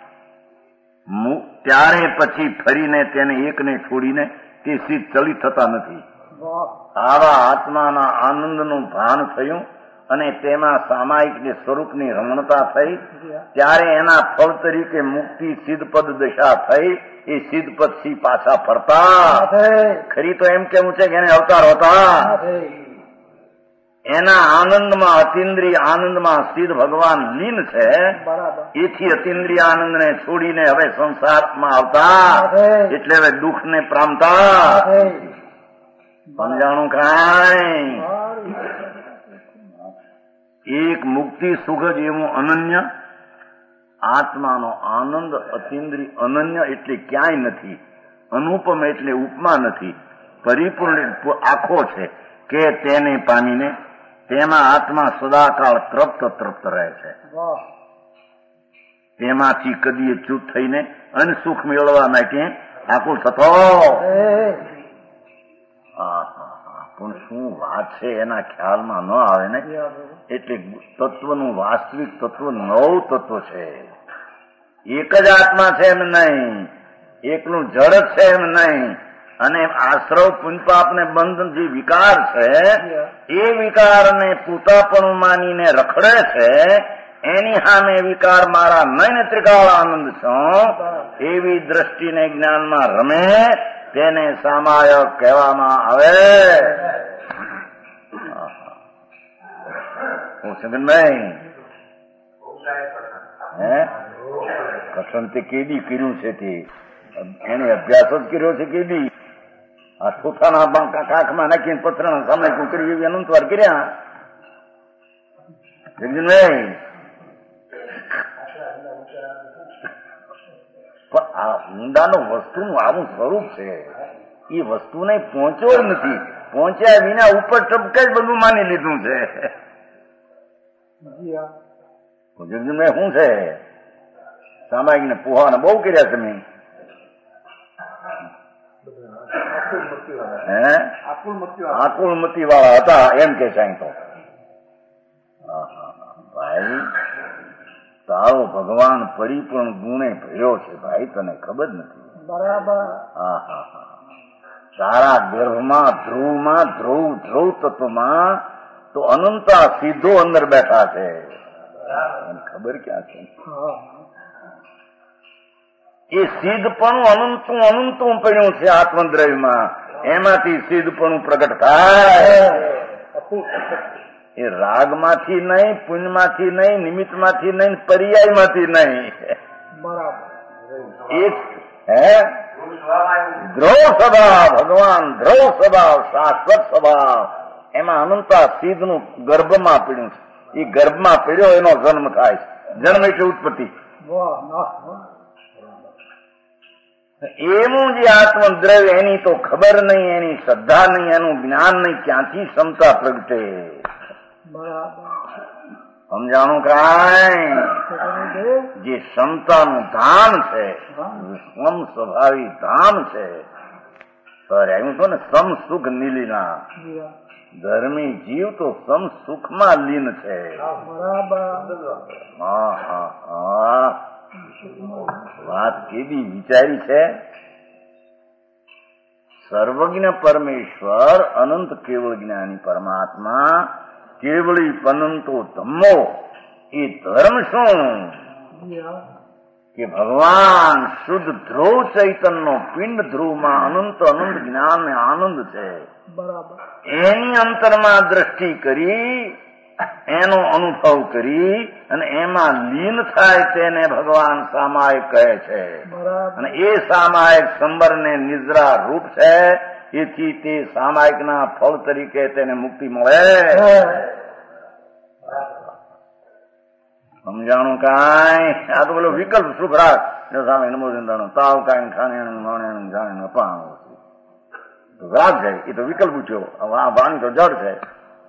ત્યારે પછી ફરીને તેને એકને છોડીને તે સિદ્ધ ચલિત થતા નથી. આવા આત્માના આનંદનું ભાન થયું અને તેમાં સામાયિક જે સ્વરૂપની રમણતા થઈ, ત્યારે એના ફળ તરીકે મુક્તિ સિદ્ધપદ દશા થઈ. એ સિદ્ધપદ થી પાછા ફરતા. ખરી તો એમ કેવું છે કે એને અવતાર હોતા. એના આનંદમાં અતિન્દ્રિય આનંદમાં સિદ્ધ ભગવાન લીન છે. એથી અતિન્દ્રિય આનંદને છોડીને હવે સંસારમાં આવતા, એટલે હવે દુઃખને પામતા. સમજાણું કાંઈ? એક મુક્તિ સુખ જ એવું અનન્ય, આત્માનો આનંદ અતિન્દ્રિય અનન્ય એટલે ક્યાંય નથી. અનુપમ એટલે ઉપમા નથી. પરિપૂર્ણ આખો છે કે તેને પામીને તેમાં આત્મા સદાકાળ તૃપ્ત રહે છે. તેમાંથી કદીએ ચૂપ થઈને અનસુખ મેળવવા માટે આકુલ થતો. પણ શું વાત છે એના ખ્યાલમાં ન આવે ને. એટલે તત્વનું વાસ્તવિક તત્વ 9 તત્વ છે. એક જ આત્મા છે એમ નહીં, એકનું જડ છે એમ નહીં. અને આશ્રવ પુંજપાપને બંધન જે વિકાર છે એ વિકારને પૂતાપણું માનીને રખડે છે. એની સામે વિકાર મારા નહીં ત્રિકાળ આનંદ છો એવી દ્રષ્ટિને જ્ઞાનમાં રમે, તેને સામાયક કહેવામાં આવે. છગનભાઈ કથન તે કેદી કર્યું છે, તે એને અભ્યાસ જ કર્યો છે. કેદી આ છોથાના કાખમાં નાખીને પથરાના સામે કરી એવી અનંતવાર કર્યા. જગનભાઈ પણ આ ઊંડાનો વસ્તુનું આવું સ્વરૂપ છે, એ વસ્તુને પહોંચ્યો જ નથી. પહોંચ્યા વિના ઉપર ટપકે જ બધું માની લીધું છે. જગનભાઈ શું છે, સામાયિક ને પોહાને બહુ કર્યા તમે. હે આકુળમતી વાળા હતા એમ કે છે અહીં તો. ભાઈ તારો ભગવાન પરિપૂર્ણ ગુણે ભર્યો છે ભાઈ, તને ખબર નથી. બરાબર. તારા ગર્ભમાં ધ્રુવ તત્વમાં તો અનંતા સીધો અંદર બેઠા છે, ખબર ક્યાં છે? એ સિદ્ધપણું અનંતું પડ્યું છે આત્મદ્રવ્યમાં, એમાંથી સિદ્ધપણું પ્રગટ થાય. એ રાગમાંથી નહીં, પુણ્યમાંથી નહીં, નિમિત્તમાંથી નહીં, પર્યાયમાંથી નહીં. એક ધ્રુવ સ્વભાવ, ભગવાન ધ્રુવ સ્વભાવ, શાશ્વત સ્વભાવ, એમાં અનંતા સિદ્ધનું ગર્ભમાં પીડ્યું છે. એ ગર્ભમાં પીડ્યો એનો જન્મ થાય છે. જન્મ એટલે ઉત્પત્તિ. એનું જે આત્મદ્રવ્ય એની તો ખબર નહીં, એની શ્રદ્ધા નહીં, એનું જ્ઞાન નહીં, ક્યાંથી ક્ષમતા પ્રગટે? સમજાણું કાંઈ? જે ક્ષમતાનું ધામ છે, સમ સ્વભાવી ધામ છે. એમ કહો ને, સમ સુખ નીલીના ધર્મી જીવ તો સમ સુખમાં લીન છે. વાત કેવી વિચારી છે. સર્વજ્ઞ પરમેશ્વર, અનંત કેવળ જ્ઞાની પરમાત્મા, કેવળી પનંતો ધમ્મો. એ ધર્મ શું કે ભગવાન શુદ્ધ ધ્રુવ ચૈતનનો પિંડ ધ્રુવમાં અનંત જ્ઞાન ને આનંદ છે. એની અંતરમાં દ્રષ્ટિ કરી, એનો અનુભવ કરી અને એમાં લીન થાય તેને ભગવાન સામાયિક કહે છે. અને એ સામાયિક સંબરને નિદ્રા રૂપ છે. એથી તે સામાયિકના ફળ તરીકે તેને મુક્તિ મળે. સમજાણું કાંઈ? આ તો બોલો વિકલ્પ સુખરાગ જો સામે નમો ચિંતાનો તાવ કાંઈ ખાણે માણે જાણે અપાણો રાગ જાય. એ તો વિકલ્પ ઉઠ્યો. આ વાણી તો જડ છે.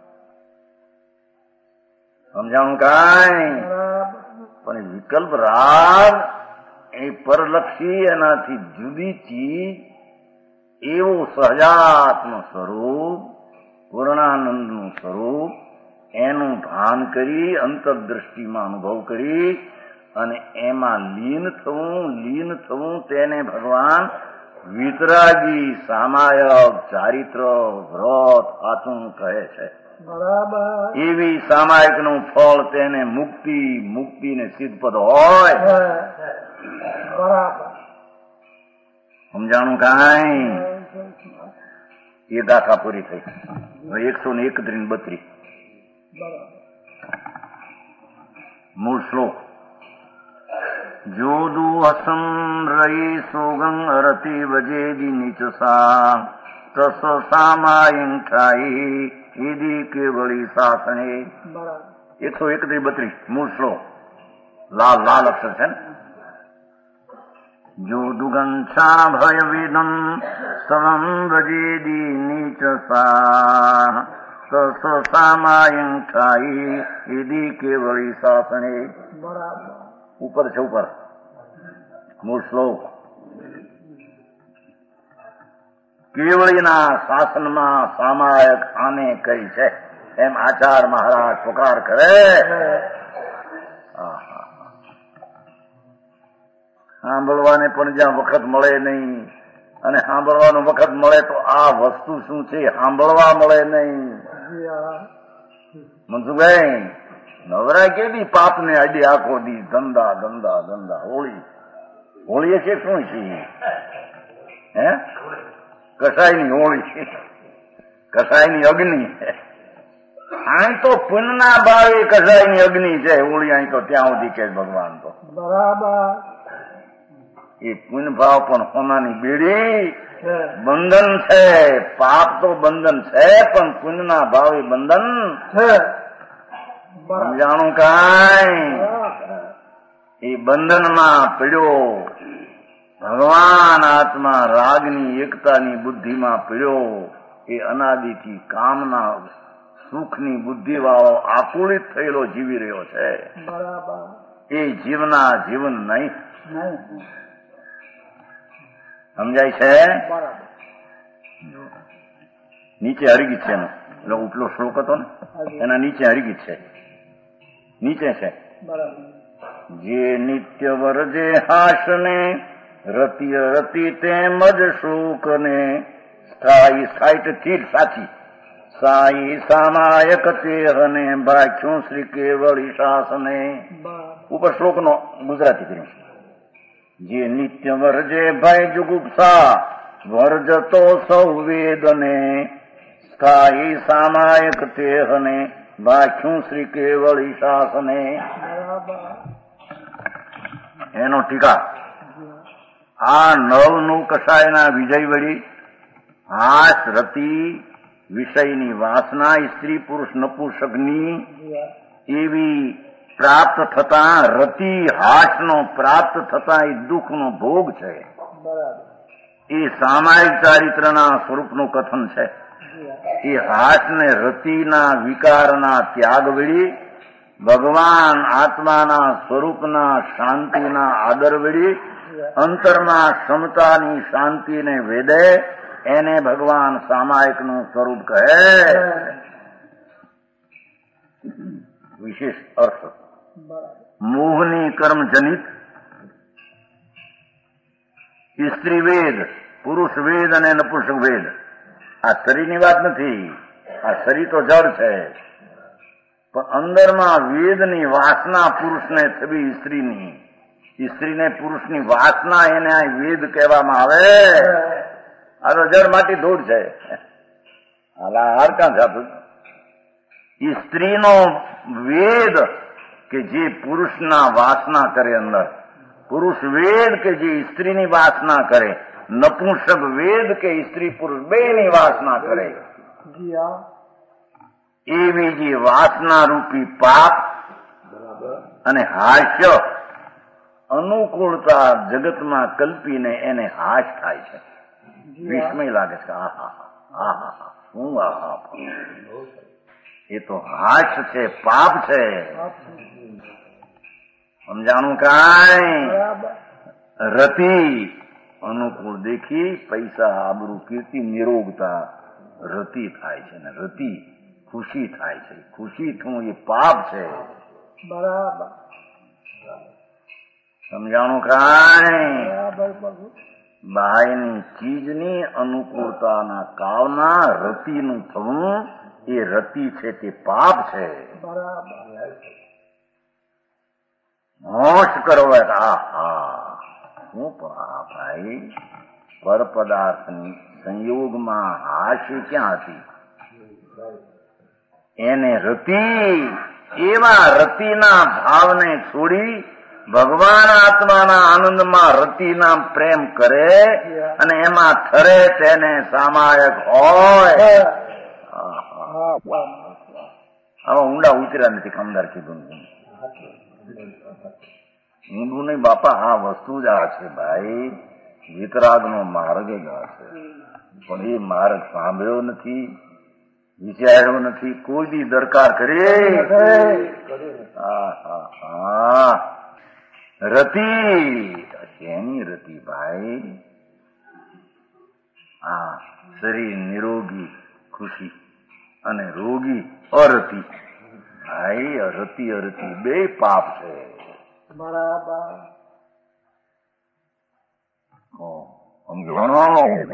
સમજાણું કાંઈ? પણ વિકલ્પ રાગ એ પરલક્ષી, એનાથી જુદી ચીજ, એવું સહજાત્મ સ્વરૂપ, પૂર્ણાનંદનું સ્વરૂપ, એનું ભાન કરી, અંતરદ્રષ્ટિમાં અનુભવ કરી અને એમાં લીન થવું તેને ભગવાન વિતરાગી, સામાયક, ચારિત્ર, વ્રત, આચું કહે છે. એવી સામાયિક નું ફળ તેને મુક્તિ ને સિદ્ધપદ હોય. સમજાણું કાંઈ? એ દાખા પૂરી થઈ. 131-32 મૂળ શ્લોક. જોદુ હસમ રહી સોગં અરતી વજેદી નીચસા તસ સામાયિક થાય ઈદી કેવળી શાસને. 131-32 મૂળ શ્લોક. લાલ અક્ષર છે ને. જો દુગંછા ભય વેદમ સવમ વજેદી નીચસા તસ સામાયિક થાય ઈદી કેવળી શાસને. ઉપર છે, ઉપર મૂળ શ્લોક. કેવળીના શાસનમાં સામાયક આને કઈ છે એમ આચાર મહારાજ પુકાર કરે. સાંભળવાને પણ જ્યાં વખત મળે નહીં, અને સાંભળવાનો વખત મળે તો આ વસ્તુ શું છે સાંભળવા મળે નહીં. મનસુખભાઈ નવરા કેવી પાપને અડી આખો દી ધંધા હોળી છે શું છે? હે કસાઈની હોળી, કસાઈની અગ્નિ. અહીં તો પુનના ભાવે કસાઈની અગ્નિ છે હોળી. અહીં તો ત્યાં સુધી કે ભગવાન તો બરાબર. એ પુણ્ય ભાવ પણ સોનાની બેડી બંધન છે. પાપ તો બંધન છે પણ પુણ્યના ભાવે બંધન છે. સમજાણું કાંઈ? એ બંધનમાં પીડ્યો ભગવાન આત્મા રાગની એકતાની બુદ્ધિમાં પીડ્યો. એ અનાદિથી કામના સુખની બુદ્ધિ વાળો આકુલિત થયેલો જીવી રહ્યો છે. એ જીવના જીવન નહીં. સમજાય છે? નીચે હરિગીત છે એનો એટલે ઉપલો શ્લોક હતો ને એના નીચે હરિગીત છે. નીચે છે જે નિત્ય વરજે હાસને રતિ રતિ તેમજ શોકને સ્થાયી સ્થાયી ચીર સાચી સાઈ સામાયક તેહને ભાખ્યું શ્રી કેવળી શાસને. ઉપર શ્લોકનો ગુજરાતી કર્યું. જે નિત્ય વર્જે ભય જુગુપ્સા વર્જતો સૌ વેદને સ્થાયી સામાયક તેહને ભાખ્યું શ્રી કેવળી શાસને. એનો ટીકા આ નવનું કસાયના વિજય વળી હાસ રતિ વિષયની વાસના સ્ત્રી પુરુષ નપુંસકની એવી પ્રાપ્ત થતા રતિ હાસનો પ્રાપ્ત થતા એ દુઃખનો ભોગ છે. એ સામાયિક ચારિત્રના સ્વરૂપનું કથન છે. એ હાસને રતિના વિકારના ત્યાગ વળી ભગવાન આત્માના સ્વરૂપના શાંતિના આદર વળી અંતરમાં ક્ષમતાની શાંતિને વેદે એને ભગવાન સામાયિકનું સ્વરૂપ કહે. વિશેષ અર્થ મોહની કર્મજનિત સ્ત્રી વેદ પુરુષ વેદ અને નપુંસક વેદ આ શરીરની વાત નથી. આ શરીર તો જળ છે પણ અંદરમાં વેદની વાસના પુરુષને થવી સ્ત્રીની સ્ત્રીને પુરુષની વાસના એને આ વેદ કહેવામાં આવે. આ તો જળ માટી ધૂળ છે. હાડકાં જાતું સ્ત્રીનો વેદ કે જે પુરુષના વાસના કરે અંદર પુરુષ વેદ કે જે સ્ત્રીની વાસના કરે નપુંસક વેદ કે સ્ત્રી પુરુષ બેની વાસના કરે એવી જે વાસના રૂપી પાપ અને હાસ્ય અનુકૂળતા જગતમાં કલ્પીને એને હાશ થાય છે. વિસ્મય લાગે છે. આહા શું આહા એ તો હાશ છે પાપ છે. સમજાણું કાંઈ. રતિ અનુકૂળ દેખી પૈસા આબરૂ કીર્તિ નિરોગતા રતિ થાય છે ને રતિ ખુશી થાય છે. ખુશી થવું એ પાપ છે. બરાબર સમજાણું કાંઈ. બાહ્યની ચીજની અનુકૂળતાના કાળના રતિનું થવું એ રતિ છે તે પાપ છે. હોશ કરવો આહા શું ભાઈ પર પદાર્થની સંયોગમાં હાશી ક્યાં હતી. એને રતિ એવા રતિના ભાવને છોડી ભગવાન આત્માના આનંદમાં રતિના પ્રેમ કરે અને એમાં થરે તેને સામાયક હોય. હવે ઊંડા ઉતર્યા નથી. કમદાર કીધું ઊંડું નહીં બાપા. આ વસ્તુ જ આ છે ભાઈ. વિતરાગનો માર્ગ જ આ છે પણ એ માર્ગ સાંભળ્યો નથી વિચાર્યો નથી કોઈ દી દરકાર કરી. રતિ એની રતિ ભાઈ. આ શરીર નિરોગી ખુશી અને રોગી અરતિ. ભાઈ અરતિ અરતિ બે પાપ છે. બરાબર સમજો.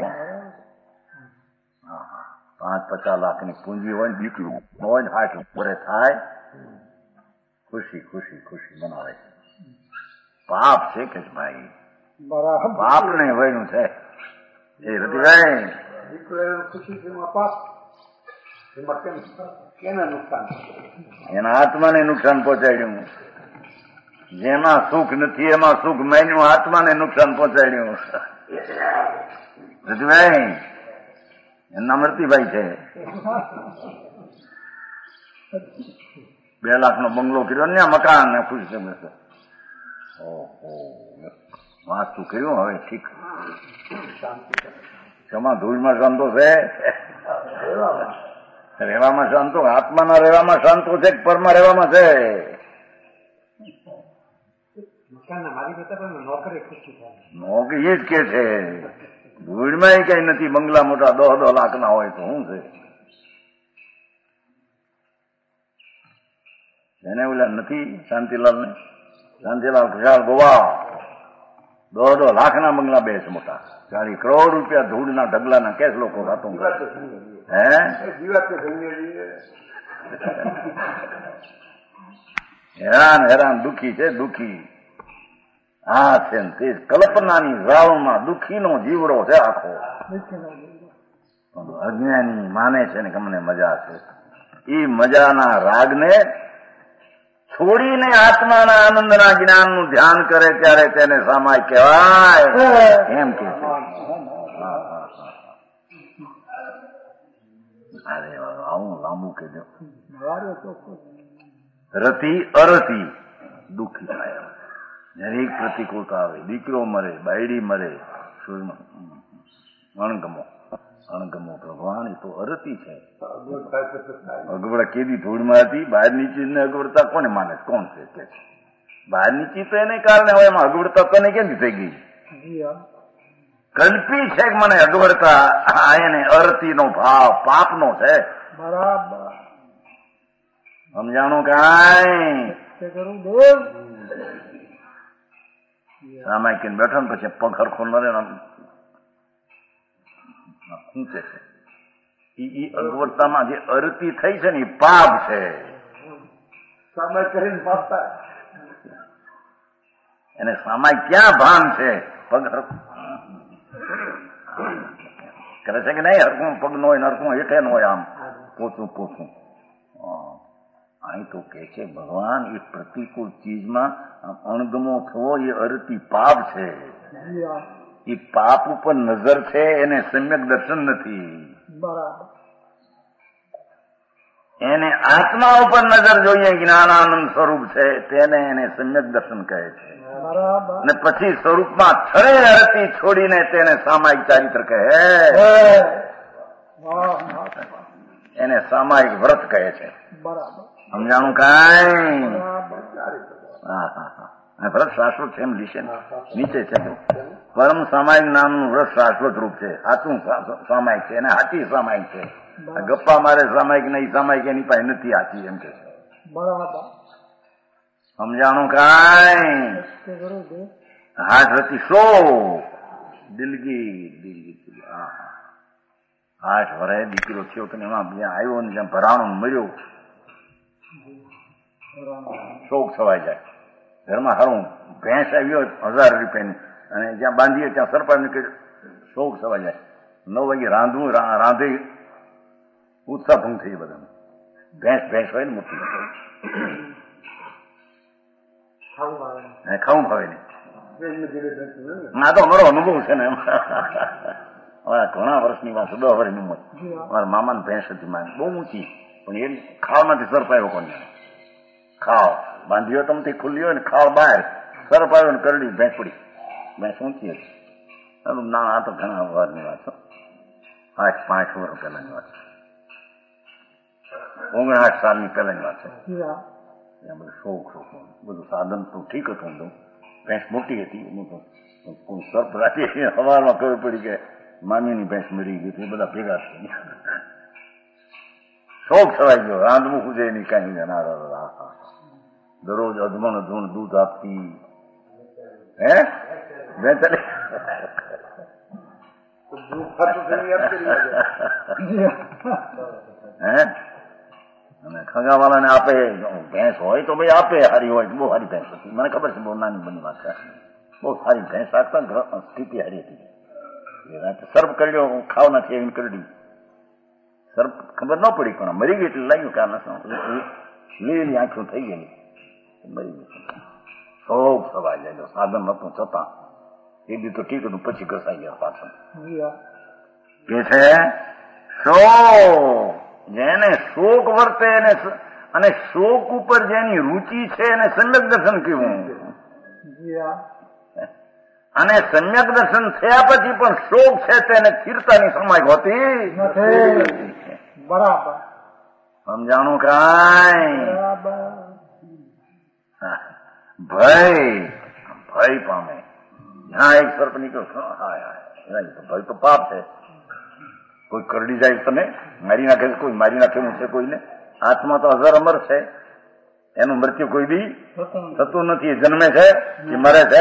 5-50 લાખની પૂંજી હોય ને દીકરું હોય ને હાથ ઉપર થાય ખુશી ખુશી ખુશી બનાવે છે. પાપ છે કે ભાઈ. પાપ ને વયનું છે એ રતિભાઈ. એના આત્માને નુકસાન પહોંચાડ્યું. જેમાં સુખ નથી એમાં સુખ માન્યું આત્માને નુકસાન પહોંચાડ્યું. રતિભાઈ એમના મરતીભાઈ છે. 2 લાખનો બંગલો કર્યો ને મકાન ને ખુશ છે. વાંચતું કર્યું હવે ઠીક. ક્ષમા ધૂળમાં શાંતો છે. રહેવામાં શાંતો આત્માના રહેવામાં શાંતો છે કે પરમાં રહેવામાં છે. નોકરી એ જ કે છે ધૂળમાં કઈ નથી. બંગલા મોટા 10 લાખના હોય તો શું છે? એને ઓલા નથી શાંતિલાલ ખુશાલ ગોવા 10 લાખના બંગલા બે છે મોટા. 40 કરોડ રૂપિયા ધૂળના ઢગલાના કેસ લોકો વાતો હે હેરાન દુઃખી છે દુઃખી. હા છે તે કલ્પનાની રાવણમાં દુઃખીનો જીવડો છે આખો. અજ્ઞાની માને છે ને કે મને મજા છે. એ મજાના રાગને છોડીને આત્માના આનંદના જ્ઞાનનું ધ્યાન કરે ત્યારે તેને સામાય કહેવાય એમ કે છે. અરે આવું લાંબુ કહેજો. રતિ અરતિ દુઃખી થાય. દરેક પ્રતિકૂળતા આવે. દીકરો મરે, બાયડી મરે, અણગમો ભગવાન એ તો અરતિ છે. અગવડ કેદી ધૂળમાં હતી. બહારની ચીજને અગવડતા કોને માને? કોણ છે કે બહારની ચીજ તો એને કારણે હોય. એમાં અગવડતા તને કેમ થઈ ગઈ? કલ્પી છે કે મને અગવડતા. એને અરતિનો ભાવ પાપનો છે. બરાબર સમજાણું કાંઈ? સામાયિક બેઠો ને પછી પગ હરખો ન રહે ખૂંચે છે. એ અગવડતામાં જે અરતિ થઈ છે ને એ પાપ છે. સામાયિક કરીને પાપતા એને સામાયિક ક્યાં ભાન છે? પગ હરખું કરે છે કે નહીં? હરખું પગ નો હોય, હરખું હેઠે ન હોય, આમ પોચું અહીં તો કે છે ભગવાન એ પ્રતિકૂળ ચીજમાં અણગમો થવો એ અરતિ પાપ છે. એ પાપ ઉપર નજર છે એને સમ્યક દર્શન નથી. બરાબર એને આત્મા ઉપર નજર જોઈએ જ્ઞાનાનંદ સ્વરૂપ છે તેને એને સમ્યક દર્શન કહે છે. બરાબર અને પછી સ્વરૂપમાં થરે અરતિ છોડીને તેને સામાયિક ચારિત્ર કહે. એને સામાયિક વ્રત કહે છે. બરાબર સમજાણું કાંઈ? હા વ્રત શાશ્વત છે એમ લીશે નીચે છે. પરમ સામાયિક નામનું વ્રત શાશ્વત રૂપ છે. સાચું સામાયિક છે એને હાચી સામાયિક છે. ગપ્પા મારે સામાયિક નહીં, સામાયિક એની પાસે નથી હાચી એમ કે છે. બરાબર સમજાણું કાંઈ? હાથ રતી શો દિલગી 8 વર્ષે દીકરો થયો કે એમાં જ્યાં આવ્યો ને જ્યાં ભરાણો મર્યો શોક થવાઈ જાય. ઘરમાં હારું ભેંસ આવ્યો 1000 રૂપિયાની અને જ્યાં બાંધીએ ત્યાં સરપાઈ નીકળે શોક થવાઈ જાય. 9 વાગે રાંધવું રાંધી ઉત્સાહ ભંગ થઈ બધા. ભેંસ હોય ને મોટી ખાવું ભાવે નહીં. ના તો અમારો અનુભવ છે ને ઘણા વર્ષની વાત, 10 વર્ષની ઉંમર. મારા મામાની ભેંસ હતી મારી બહુ ઊંચી પણ એ ખાવામાંથી સરપાયો કોને ખાવ બાંધ્યો તમથી ખુલ્લી હોય ને ખાવ બહાર સરપાયો ને કરડી ભેંસ પડી. ભેંસ ઊંચી હતી. ના આ તો ઘણા વારની વાત છે. 5 વર્ષ પહેલાની વાત છે. 59 સાલની પહેલાની વાત છે. બધું શોખ બધું સાધન તો ઠીક હતું. ભેંસ મોટી હતી. કોઈ સર્પ રાખી સવારમાં ખબર પડી કે મામીની ભેંસ મરી ગઈ હતી. બધા ભેગા થઈ શોખ થવાઈ ગયો. રાંધવું પૂજે નહીં કઈ. દરરોજ અધમણ દૂધ આપતી. હે અને ખગાવાળાને આપે. ભેંસ હોય તો ભાઈ આપે. સારી હોય બહુ સારી ભેંસ હતી. મને ખબર છે બહુ નાની બની વાત છે. બહુ સારી ભેંસ રાખતા સ્થિતિ સારી હતી. સર્પ કર્યો ખાવ નથી એવી કરડી. સર્પ ખબર ન પડી પણ મરી ગઈ એટલે લાગ્યું કે લીલી આંખો થઈ ગયેલી મરી ગઈ. શોક સવાઈ જાય. સાધન નતું છતાં એ બી તો ઠીક હતું. પછી ઘસાઈ ગયા પાછળ કે છે શોક. જેને શોક વર્તે અને શોક ઉપર જેની રુચિ છે એને સમ્યક દર્શન કહેવું. અને સમ્યક દર્શન થયા પછી પણ શોક છે તેને સ્થિરતાની સમાય હોતી બરાબર. સમજાણું કાંઈ? ભય પામે. જ્યાં એક સર્પ નીકળ્યો હાય ભય તો પાપ છે. કોઈ કરડી જાય તમે મારી નાખે છે, કોઈ મારી નાખેલું છે કોઈને. આત્મા તો અઝર અમર છે, એનું મૃત્યુ કોઈ બી થતું નથી. એ જન્મે છે કે મરે છે.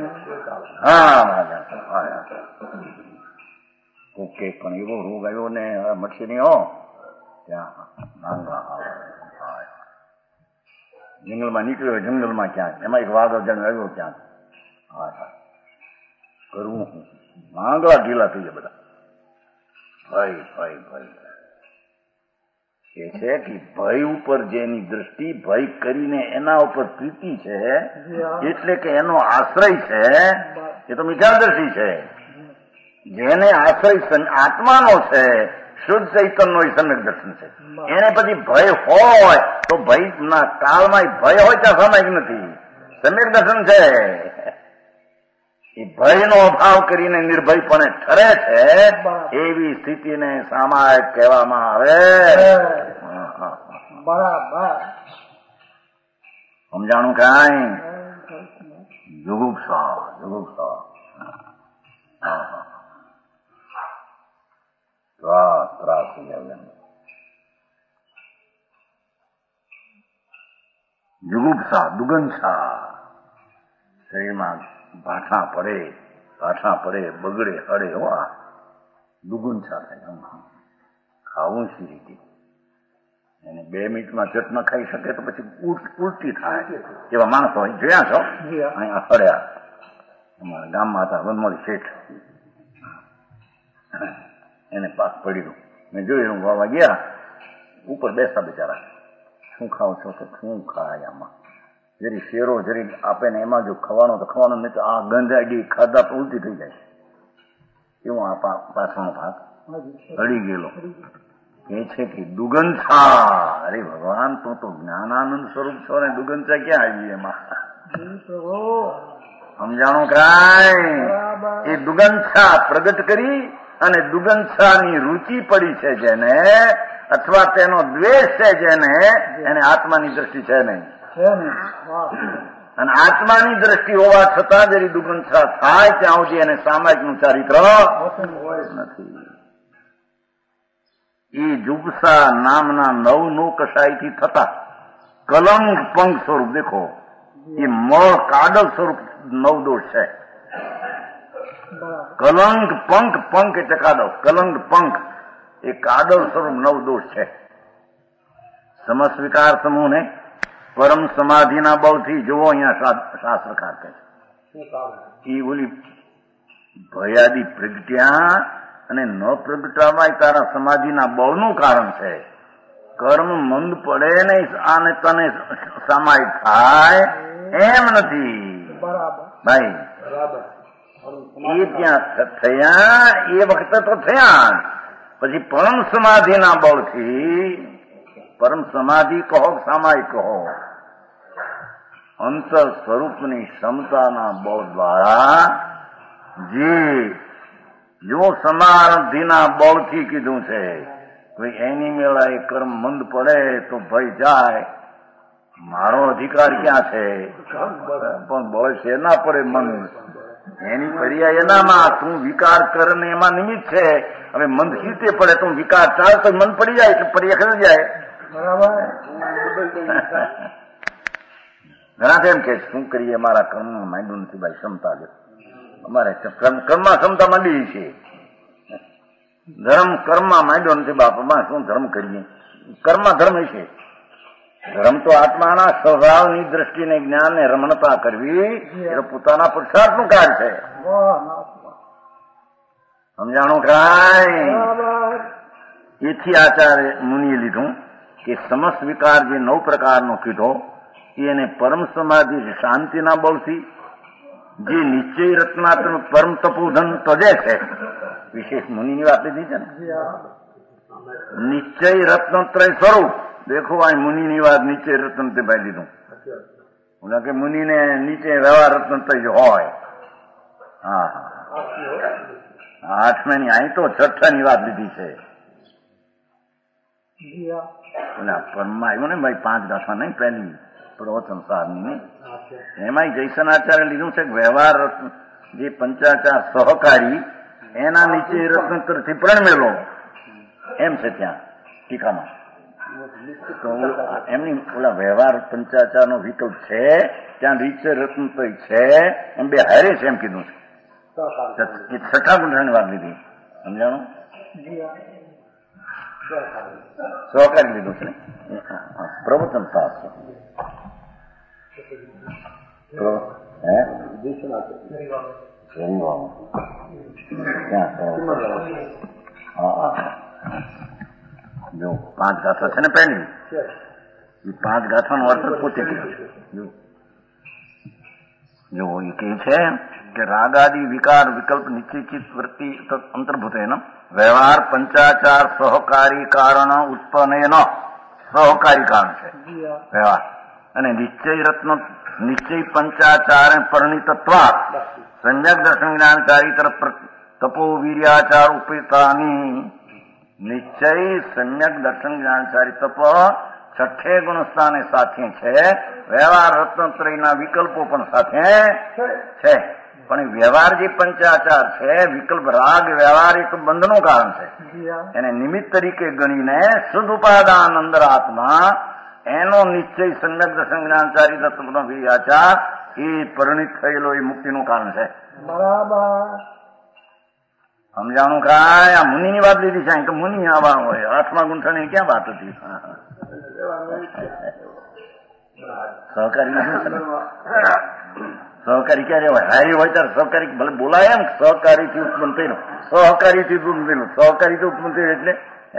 ઓકે, પણ એવો રોગ આવ્યો ને મટશે નહીં. ત્યાં જંગલમાં નીકળ્યો, જંગલમાં ક્યાંક એમાં એક વાઘ અજાણ આવ્યો ક્યાંક. કરવું માંગલા ઢીલા થઈ ગયા બધા. ભય એ છે કે ભય ઉપર જેની દ્રષ્ટિ ભય કરીને એના ઉપર પ્રીતિ છે, એટલે કે એનો આશ્રય છે, એ તો મિથ્યા દ્રષ્ટિ છે. જેને આશ્રય આત્માનો છે, શુદ્ધ ચૈતનનો એ સમ્યક દર્શન છે. એને પછી ભય હોય તો ભયના કાળમાં ભય હોય ત્યાં સામાયિક નથી, સમ્યક દર્શન છે. એ ભયનો અભાવ કરીને નિર્ભયપણે ઠરે છે, એવી સ્થિતિને સામાયિક કહેવામાં આવે. બરાબર સમજાણું કાંઈ? જુગુપ્સા ત્રાસ થઈ જાય. જુગુપ્સા દુગંસા, શરીરમાં ભાઠા પડે, બગડે, હળે. આ દુગંસા થાય. ખાવું સી રીતે? એને 2 મિનિટમાં ચટ ન ખાઈ શકે તો પછી ઉલટી થાય. એવા માણસો જોયા છો અહીંયા હળ્યા. અમારા ગામમાં હતા વનમળી શેઠ, એને પાક પડ્યું. મેં જોયું, વાવા ગયા, ઉપર બેસતા બિચારા. શું ખાવ છો? તો શું ખાય આમાં? જરી શેરો જરી આપે ને એમાં જો ખવાનો તો ખવાનો, નહીં તો આ ગંધ આડી ખાધા તો ઉલટી થઈ જાય. એવું આ પાછળનો ભાગ હળી ગયેલો. એ છે કે દુગંધા. અરે ભગવાન, તું તો જ્ઞાનાનંદ સ્વરૂપ છો ને દુગંધા ક્યાં આવી એમાં? સમજાણું કાંઈ? એ દુગંધા પ્રગટ કરી અને દુગંધાની રુચિ પડી છે જેને, અથવા તેનો દ્વેષ છે જેને, એને આત્માની દ્રષ્ટિ છે નહીં. અને આત્માની દ્રષ્ટિ હોવા છતાં જરી દુગંધા થાય ત્યાં સુધી એને સામાજિકનું ચારિત્ર નથી. એ જુગસા નામના નવનું કસાઈથી થતા કલંક પંખ સ્વરૂપ દેખો, એ મળ કાડલ સ્વરૂપ નવ દોષ છે. કલંક પંખ એટલે કાદવ, કલંક પંખ એ કાદવ સ્વરૂપ નવ દોષ છે. સમસ્વીકાર સમૂહને પરમ સમાધિના બળથી જુઓ. અહીંયા શાસ્ત્રકાર કહે છે એ ઓલી ભયાદી પ્રગટ્યા અને ન પ્રગટાવાય તારા સમાધિના બળનું કારણ છે. કર્મ મંદ પડે ને આને તને સામાયિક થાય એમ નથી ભાઈ. એ ત્યાં થયા એ વખતે તો થયા, પછી પરમ સમાધિના બળથી, પરમ સમાધિ કહો સામાયિક કહો, અંતર સ્વરૂપની ક્ષમતાના બળ દ્વારા જે જો સમાધિના બળથી કીધું છે, કોઈ એની મેળા એ કર્મ મંદ પડે તો ભય જાય. મારો અધિકાર ક્યાં છે? પણ બળ છે ના પડે મન એની પર્યાય એનામાં. તું વિકાર કર ને એમાં નિમિત્ત છે. હવે મંદ સીતે પડે તું વિકાર ચાલ તો મન પડી જાય તો પર્યા ખરી જાય. ઘણા એમ કે શું કરીએ, મારા કર્મમાં માંડ્યું નથી ભાઈ, ક્ષમતા છે અમારે. કર્મમાં ક્ષમતા માંડી છે, ધર્મ કર્મમાં માંડ્યો નથી બાપમાં. શું ધર્મ કરીએ? કર્મમાં ધર્મ છે. ધર્મ તો આત્માના સ્વભાવની દ્રષ્ટિને જ્ઞાનને રમણતા કરવી એ પોતાના પુરુષાર્થનું કાર્ય છે. સમજાણું કાંઈ? એથી આચાર્ય મુનિએ લીધું કે સમસ્ત વિકાર જે 9 પ્રકારનો કીધો એને પરમ સમાધિ શાંતિના બળથી, જે નિશ્ચય રત્નાત્મક પરમ તપોધન તજે છે. વિશેષ મુનિની વાત લીધી છે ને, નિશ્ચય રત્નત્રય સ્વરૂપ. દેખો આ મુનિની વાત નિશ્ચય રત્ન તે ભાઈ લીધું. ઓલા કે મુનિને નીચે વ્યવહાર રત્ન તજ હોય. હા, 8માની અહીં તો 6ની વાત લીધી છે. ઓલા પરમાં આવ્યું ને ભાઈ 5 ગાથા નહીં, પહેલી પ્રવચન સારની નહીં, એમાં જયસન આચાર્ય લીધું છે વ્યવહાર જે પંચાચાર સહકારી એના નીચે રત્નોત્તરથી પ્રણમેલો એમ છે ત્યાં ટીકામાં. તો એમની ઓલા વ્યવહાર પંચાચારનો વિકલ્પ છે, ત્યાં નીચે રત્નોત્તર છે, એમ બે હારે છે એમ કીધું છે. એ છઠ્ઠા ગુંઠાની વાત લીધી, સમજાણું? સહકારી લીધું છે ને પ્રવચન શાસ્ત્ર. જો 5 ગાથા છે ને પહેલી, એ 5 ગાથાનો અર્થ પોતે કીધો છે. જો એ કહે છે કે રાગાદિ વિકાર વિકલ્પ નિશ્ચિત વૃત્તિ અંતર્ભૂત એનો વ્યવહાર પંચાચાર સહકારી કારણ ઉત્પન્ન સહકારી કારણ છે વ્યવહાર, અને નિશ્ચય રત્ન નિશ્ચય પંચાચાર પરિણીતત્વ સમ્યક દર્શન જ્ઞાન ચારિત્ર તપો વીર્યાચાર ઉપેતાની નિશ્ચય સમ્યક દર્શન જ્ઞાન ચારિત્ર તપ છઠ્ઠે ગુણસ્થાને સાથે છે. વ્યવહાર રત્નત્રયના વિકલ્પો પણ સાથે છે, પણ વ્યવહાર જે પંચાચાર છે વિકલ્પ રાગ વ્યવહાર એક બંધનું કારણ છે. એને નિમિત્ત તરીકે ગણીને શુદ્ધ ઉપાદાન અંદર આત્મા એનો નિશ્ચય સમ્યક દર્શન જ્ઞાન ચારિત્ર તપનો વીર્યાચાર એ પરિણિત થયેલો એ મુક્તિનું કારણ છે. બરાબર સમજાણું કાંઈ? આ મુનિની વાત લીધી છે કે મુનિ આવા હોય, 8મા ગુંઠાણી ક્યાં વાત હતી? સહકારી સહકારી ક્યારે હોય? હારી હોય ત્યારે સહકારી ભલે બોલાય એમ સહકારી થી ઉત્પન્ન થયેલું, સહકારી થી ઉત્પન્ન થયેલું, સહકારી થી ઉત્પન્ન થયું એટલે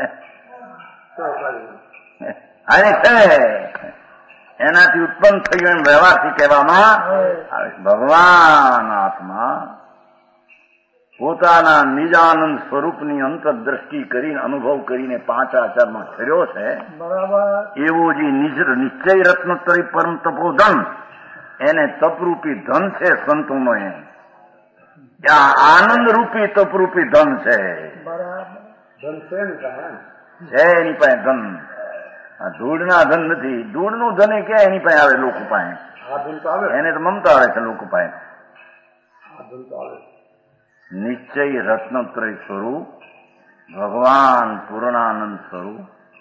હારે છે એનાથી ઉત્પન્ન થયું એમ વ્યવહારથી કહેવામાં આવે. ભગવાન આત્મા પોતાના નિજાનંદ સ્વરૂપની અંતરદ્રષ્ટિ કરીને અનુભવ કરીને 5 આચારમાં ઠર્યો છે. એવો જે નિશ્ચય રત્નોત્તરી પરમ તપોધન એને તપરૂપી ધન છે સંતોનો, એ ત્યાં આનંદ રૂપી તપરૂપી ધન છે. એની પાસે ધન, આ ધૂળના ધન નથી. ધૂળનું ધન એ ક્યાં એની પાસે આવે? લોકો પાસે એને તો મમતા આવે છે લોકો પાસે. નિશ્ચય રત્નોત્તરી સ્વરૂપ ભગવાન પૂર્ણાનંદ સ્વરૂપ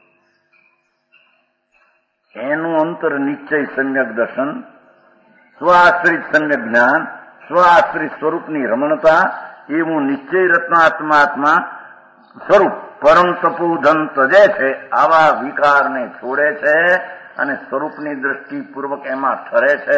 એનું અંતર નિશ્ચય સમ્યક દર્શન, સ્વાશ્રિત સમ્યક જ્ઞાન, સ્વાશ્રિત સ્વરૂપની રમણતા એવું નિશ્ચય રત્નાત્મા સ્વરૂપ પરમ તપોધન તજે છે. આવા વિકારને છોડે છે અને સ્વરૂપની દ્રષ્ટિપૂર્વક એમાં ઠરે છે.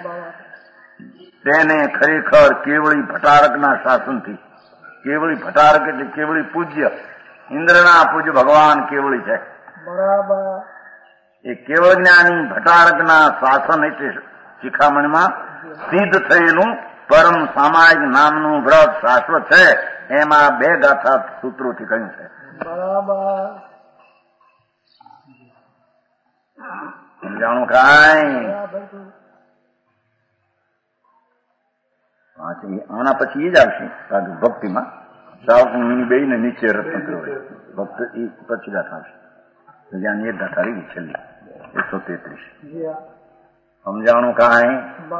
તેને ખરેખર કેવળી ભટારકના શાસનથી, કેવળી ભટારક એટલે કેવળી પૂજ્ય, ઇન્દ્રના પૂજ્ય ભગવાન કેવળી છે. બરાબર એ કેવળ જ્ઞાની ભટારકના શાસન એટલે શિખામણીમાં સિદ્ધ થયેલું પરમ સામાયિક નામનું વ્રત શાશ્વત છે. એમાં 2 ગાથા સૂત્રોથી કહ્યું છે. બરાબર સમજાણું કાંઈ? આના પછી એ જ આવશે સાધુ ભક્તિમાં શ્રાવક મુનિ બે ને નીચે રત્ન હોય ભક્ત એ પછી ગાથા આવશે. જ્યાં 1 ગાથા રહી છેલ્લી 133. સમજાણું કાંઈ?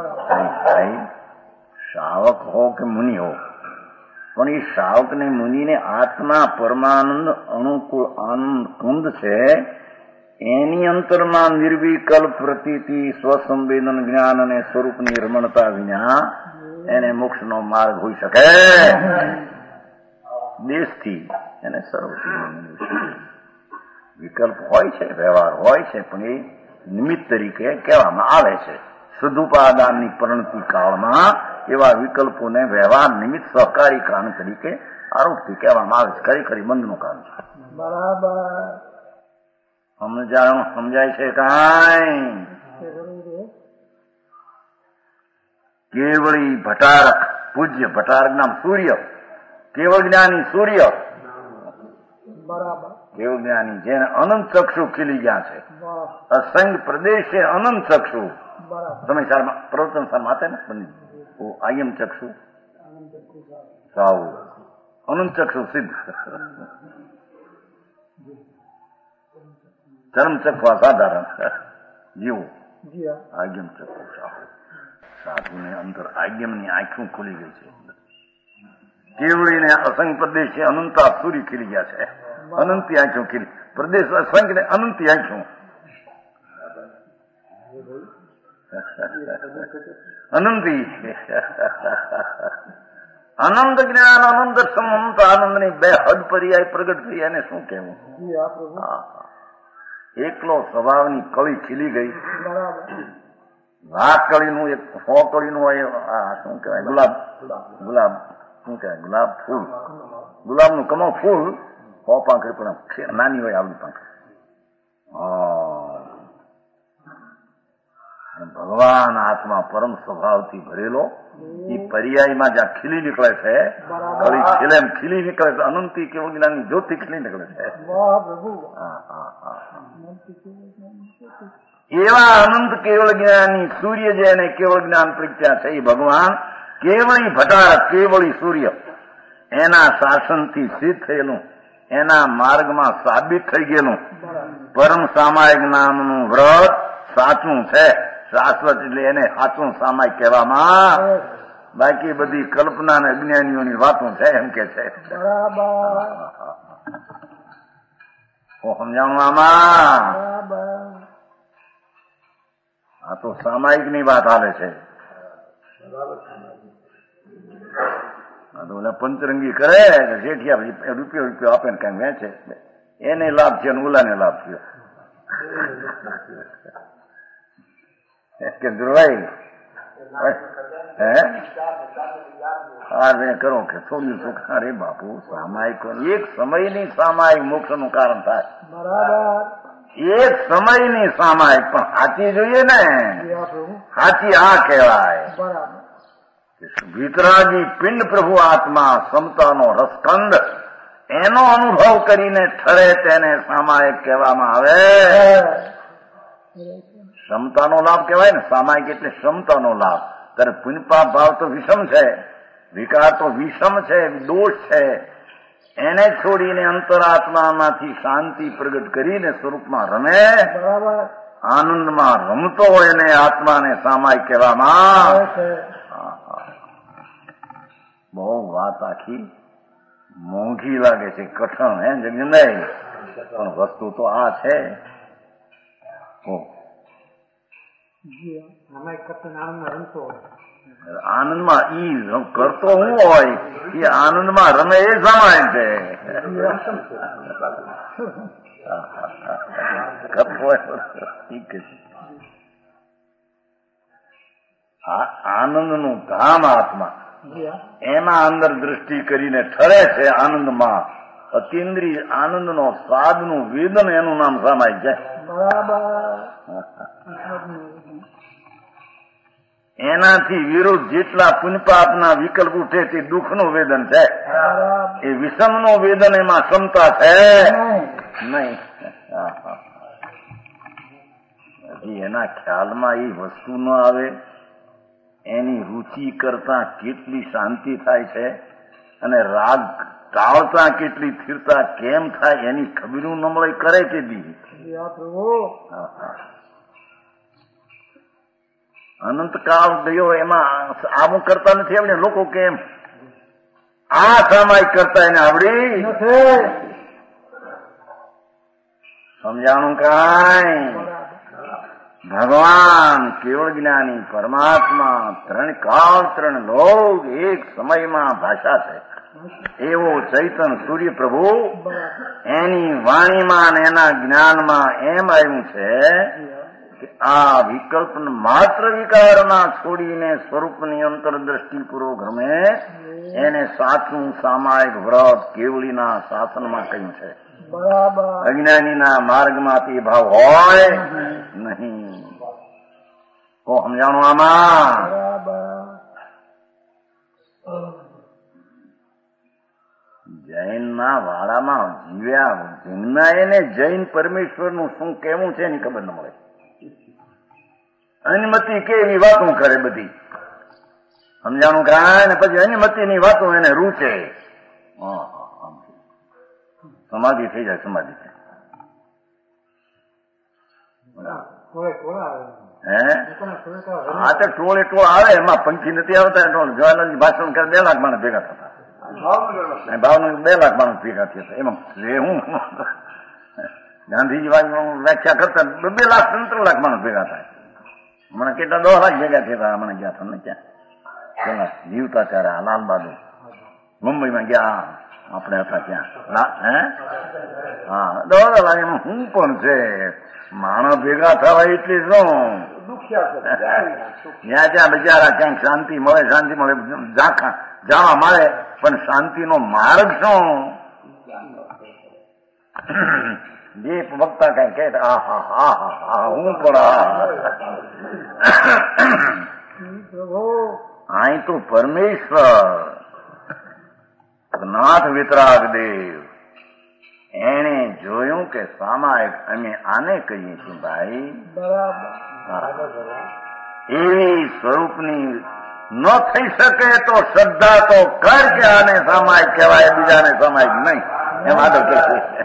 શ્રાવક હો કે મુનિ હો, પણ એ શ્રાવક ને મુનિને આત્મા પરમાનંદ અનુકૂળ આનંદ કુંદ છે. એની અંતરમાં નિર્વિકલ્પ પ્રતીતિ સ્વસંવેદન જ્ઞાન અને સ્વરૂપની રમણતા વિના એને મોક્ષનો માર્ગ હોઈ શકે? દેશથી એને સર્વથી વિકલ્પ હોય છે, વ્યવહાર હોય છે, પણ એ નિમિત્ત તરીકે કહેવામાં આવે છે. શુદ્ધોપાદાનની પરિણતિ કાળમાં એવા વિકલ્પોને વ્યવહાર નિમિત્ત સહકારી કારણ તરીકે આરોપથી કહેવામાં આવે છે. ખરેખર બંધનું કારણ છે. બરાબર સમજાય છે કાંઈ? કેવળી ભટારક પૂજ્ય, ભટારક નામ સૂર્ય, કેવળ જ્ઞાની સૂર્ય, બરાબર કેવળ જ્ઞાની જેને અનંત ચક્ષુ ખીલી ગયા છે. અસંગ પ્રદેશે અનંત ચક્ષુ. તમે પ્રવચન માતે ને આયમ ચક્ષુ સાવ અનંત ચક્ષુ સિદ્ધ ચરમ ચક્ષવા સાધારણ જીવો આજ્ઞમ ચક્ષુ સાધુને અંદર આજ્ઞમની આંખો ખુલી ગઈ છે. કેવળીને અસંગ પ્રદેશ અનંતા સૂર્ય ખીલી ગયા છે. અનંતી આંખો ખીલી, પ્રદેશ અસંગ ને અનંતી આંખો. અનંતી આનંદ જ્ઞાન આનંદ સમંત આનંદની બે હદ પર્યાય પ્રગટ થઈ. એને શું કહેવું? એકલો સ્વભાવની કળી ખીલી ગઈ. લાખ કળીનું એક 100 કળીનું હોય શું કહેવાય? ગુલાબ શું કહેવાય? ગુલાબ ફૂલ, ગુલાબનું કમળ ફૂલ 100 પાંખડી પણ નાની હોય આવડી પાંખડી. ભગવાન આત્મા પરમ સ્વભાવથી ભરેલો એ પર્યાયમાં જ્યાં ખીલી નીકળે છે, કળી ખીલે ખીલી નીકળે છે. અનંતી કેવળ જ્ઞાનની જ્યોતિ ખીલી નીકળે છે. એવા અનંત કેવળ જ્ઞાની સૂર્ય જેને કેવળ જ્ઞાન પ્રત્યા છે એ ભગવાન કેવળી ભટારક, કેવળી સૂર્ય એના શાસનથી સિદ્ધ થયેલું, એના માર્ગમાં સાબિત થઈ ગયેલું પરમ સામાયિક નામનું વ્રત સાચું છે. શાશ્વત એટલે એને સાચું સામાયિક કહેવામાં. બાકી બધી કલ્પના અને અજ્ઞાનીઓની વાતો છે એમ કે છે. સમજાણું આમાં? આ તો સામાયિક ની વાત હાલે છે. ઓલા પંચરંગી કરે જેઠિયા રૂપિયો આપે ને કઈ વેચે, એને લાભ છે અને ઓલાને લાભ થયો. કે ધ્રુવાઈ કરો કે થોડું સુખ. અરે બાપુ સામાયિક એક સમયની સામાયિક મોક્ષ નું કારણ થાય. એક સમયની સામાયિક પણ સાચી જોઈએ ને. સાચી આ કહેવાય વિતરાગી પિંડ પ્રભુ આત્મા સમતાનો રસકંદ એનો અનુભવ કરીને ઠરે તેને સામાયિક કહેવામાં આવે. ક્ષમતાનો લાભ કહેવાય ને સામાયિક એટલે ક્ષમતાનો લાભ. ત્યારે પુણ્યપાપ ભાવ તો વિષમ છે, વિકાર તો વિષમ છે, દોષ છે. એને છોડીને અંતરાત્મામાંથી શાંતિ પ્રગટ કરીને સ્વરૂપમાં રમે, આનંદમાં રમતો હોય એને આત્માને સામાયિક કહેવામાં. બહુ વાત આખી મોંઘી લાગે છે, કઠણ હે જગનભાઈ, પણ વસ્તુ તો આ છે. આનંદમાં ઈ કરતો હું હોય એ આનંદમાં રમે એ સામાયિક છે. આનંદનું ધામ આત્મા, એમાં અંદર દ્રષ્ટિ કરીને ઠરે છે આનંદમાં. અતિન્દ્રિય આનંદનો સ્વાદનું વેદન એનું નામ સામાયિક છે. એનાથી વિરુદ્ધ જેટલા પુણ્યપાપના વિકલ્પ ઉઠે તે દુઃખનું વેદન છે. એ વિષમનું વેદન એમાં ક્ષમતા છે નહીં. હજી એના ખ્યાલમાં એ વસ્તુ ન આવે. એની રુચિ કરતા કેટલી શાંતિ થાય છે અને રાગ ટાળતા કેટલી સ્થિરતા કેમ થાય એની ખબીરું ન મળે કરે કે દી. અનંતકાળ ગયો એમાં આવું કરતા નથી આવડે. લોકો કેમ આ સામાયિક કરતા એને આવડી સમજાણું કાંઈ? ભગવાન કેવળ જ્ઞાની પરમાત્મા 3 કાળ 3 લોક એક સમયમાં ભાષા છે એવો ચૈતન સૂર્ય પ્રભુ એની વાણીમાં અને એના જ્ઞાનમાં એમ આવ્યું છે કે આ વિકલ્પ માત્ર વિકારના છોડીને સ્વરૂપની અંતરદ્રષ્ટિપૂર્વક રમે એને સાચું સામાયિક વ્રત કેવળીના શાસનમાં કહ્યું છે. અજ્ઞાનીના માર્ગમાં તે ભાવ હોય નહીં. તો સમજાણું આમાં? જૈનના વાડામાં જીવ્યા જૈનના એને જૈન પરમેશ્વરનું શું કહેવું છે એની ખબર ન મળે. અનુમતિ કે એની વાતો કરે બધી. સમજાણું કાંઈ? ને પછી અનુમતિની વાતો એને રૂચે. સમાધિ થઈ જાય. સમાધિ હે હા તો ટોળે ટોળ આવે. એમાં પંખી નથી આવતા. જવાહરલાલજી ભાષણ કરે 2 લાખ માણસ ભેગા થતા. ભાવનગર 2 લાખ માણસ ભેગા થયા હતા. એમાં હું ગાંધીજી વ્યાખ્યા કરતા 2 લાખ 3 લાખ માણસ ભેગા થાય. મને કેટલા 10 લાખ ભેગા થયા મને ગયા તમને ક્યાં પેલા જીવતા ત્યારે લાલ બહાદુર મુંબઈમાં ગયા આપણે હતા ત્યાં. હા 10 લાખ એમાં હું પણ છે માણસ ભેગા થવા એટલી શું ત્યાં ત્યાં બિચારા ક્યાંક શાંતિ મળે જાવા મળે પણ શાંતિનો માર્ગ શું? જે વક્તા કઈ કે હું પણ અહીં તો પરમેશ્વર નાથ વિતરાગ દેવ એને જોયું કે સામાયિક અમે આને કહીએ છીએ ભાઈ એવી સ્વરૂપની ન થઈ શકે તો શ્રદ્ધા તો કર કે આને સામાયિક કહેવાય બીજાને સામાયિક નહીં. એમ આગળ કે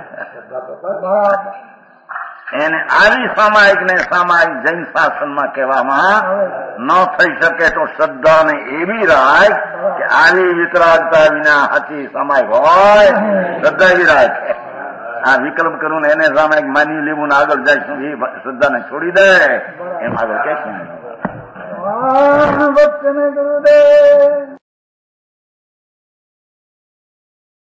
એને આવી સામાયિક ને સામાયિક જૈન શાસનમાં કહેવામાં ન થઈ શકે તો શ્રદ્ધા ને એવી રાખ કે આવી વિતરાગતા વિના સાચી સામાયિક હોય શ્રદ્ધા એવી રાખ. આ વિકલ્પ કરું ને એને સામાયિક માની લેવું ને આગળ જાય શું એ શ્રદ્ધાને છોડી દે એમ આગળ કે વચન ગુરુદેવ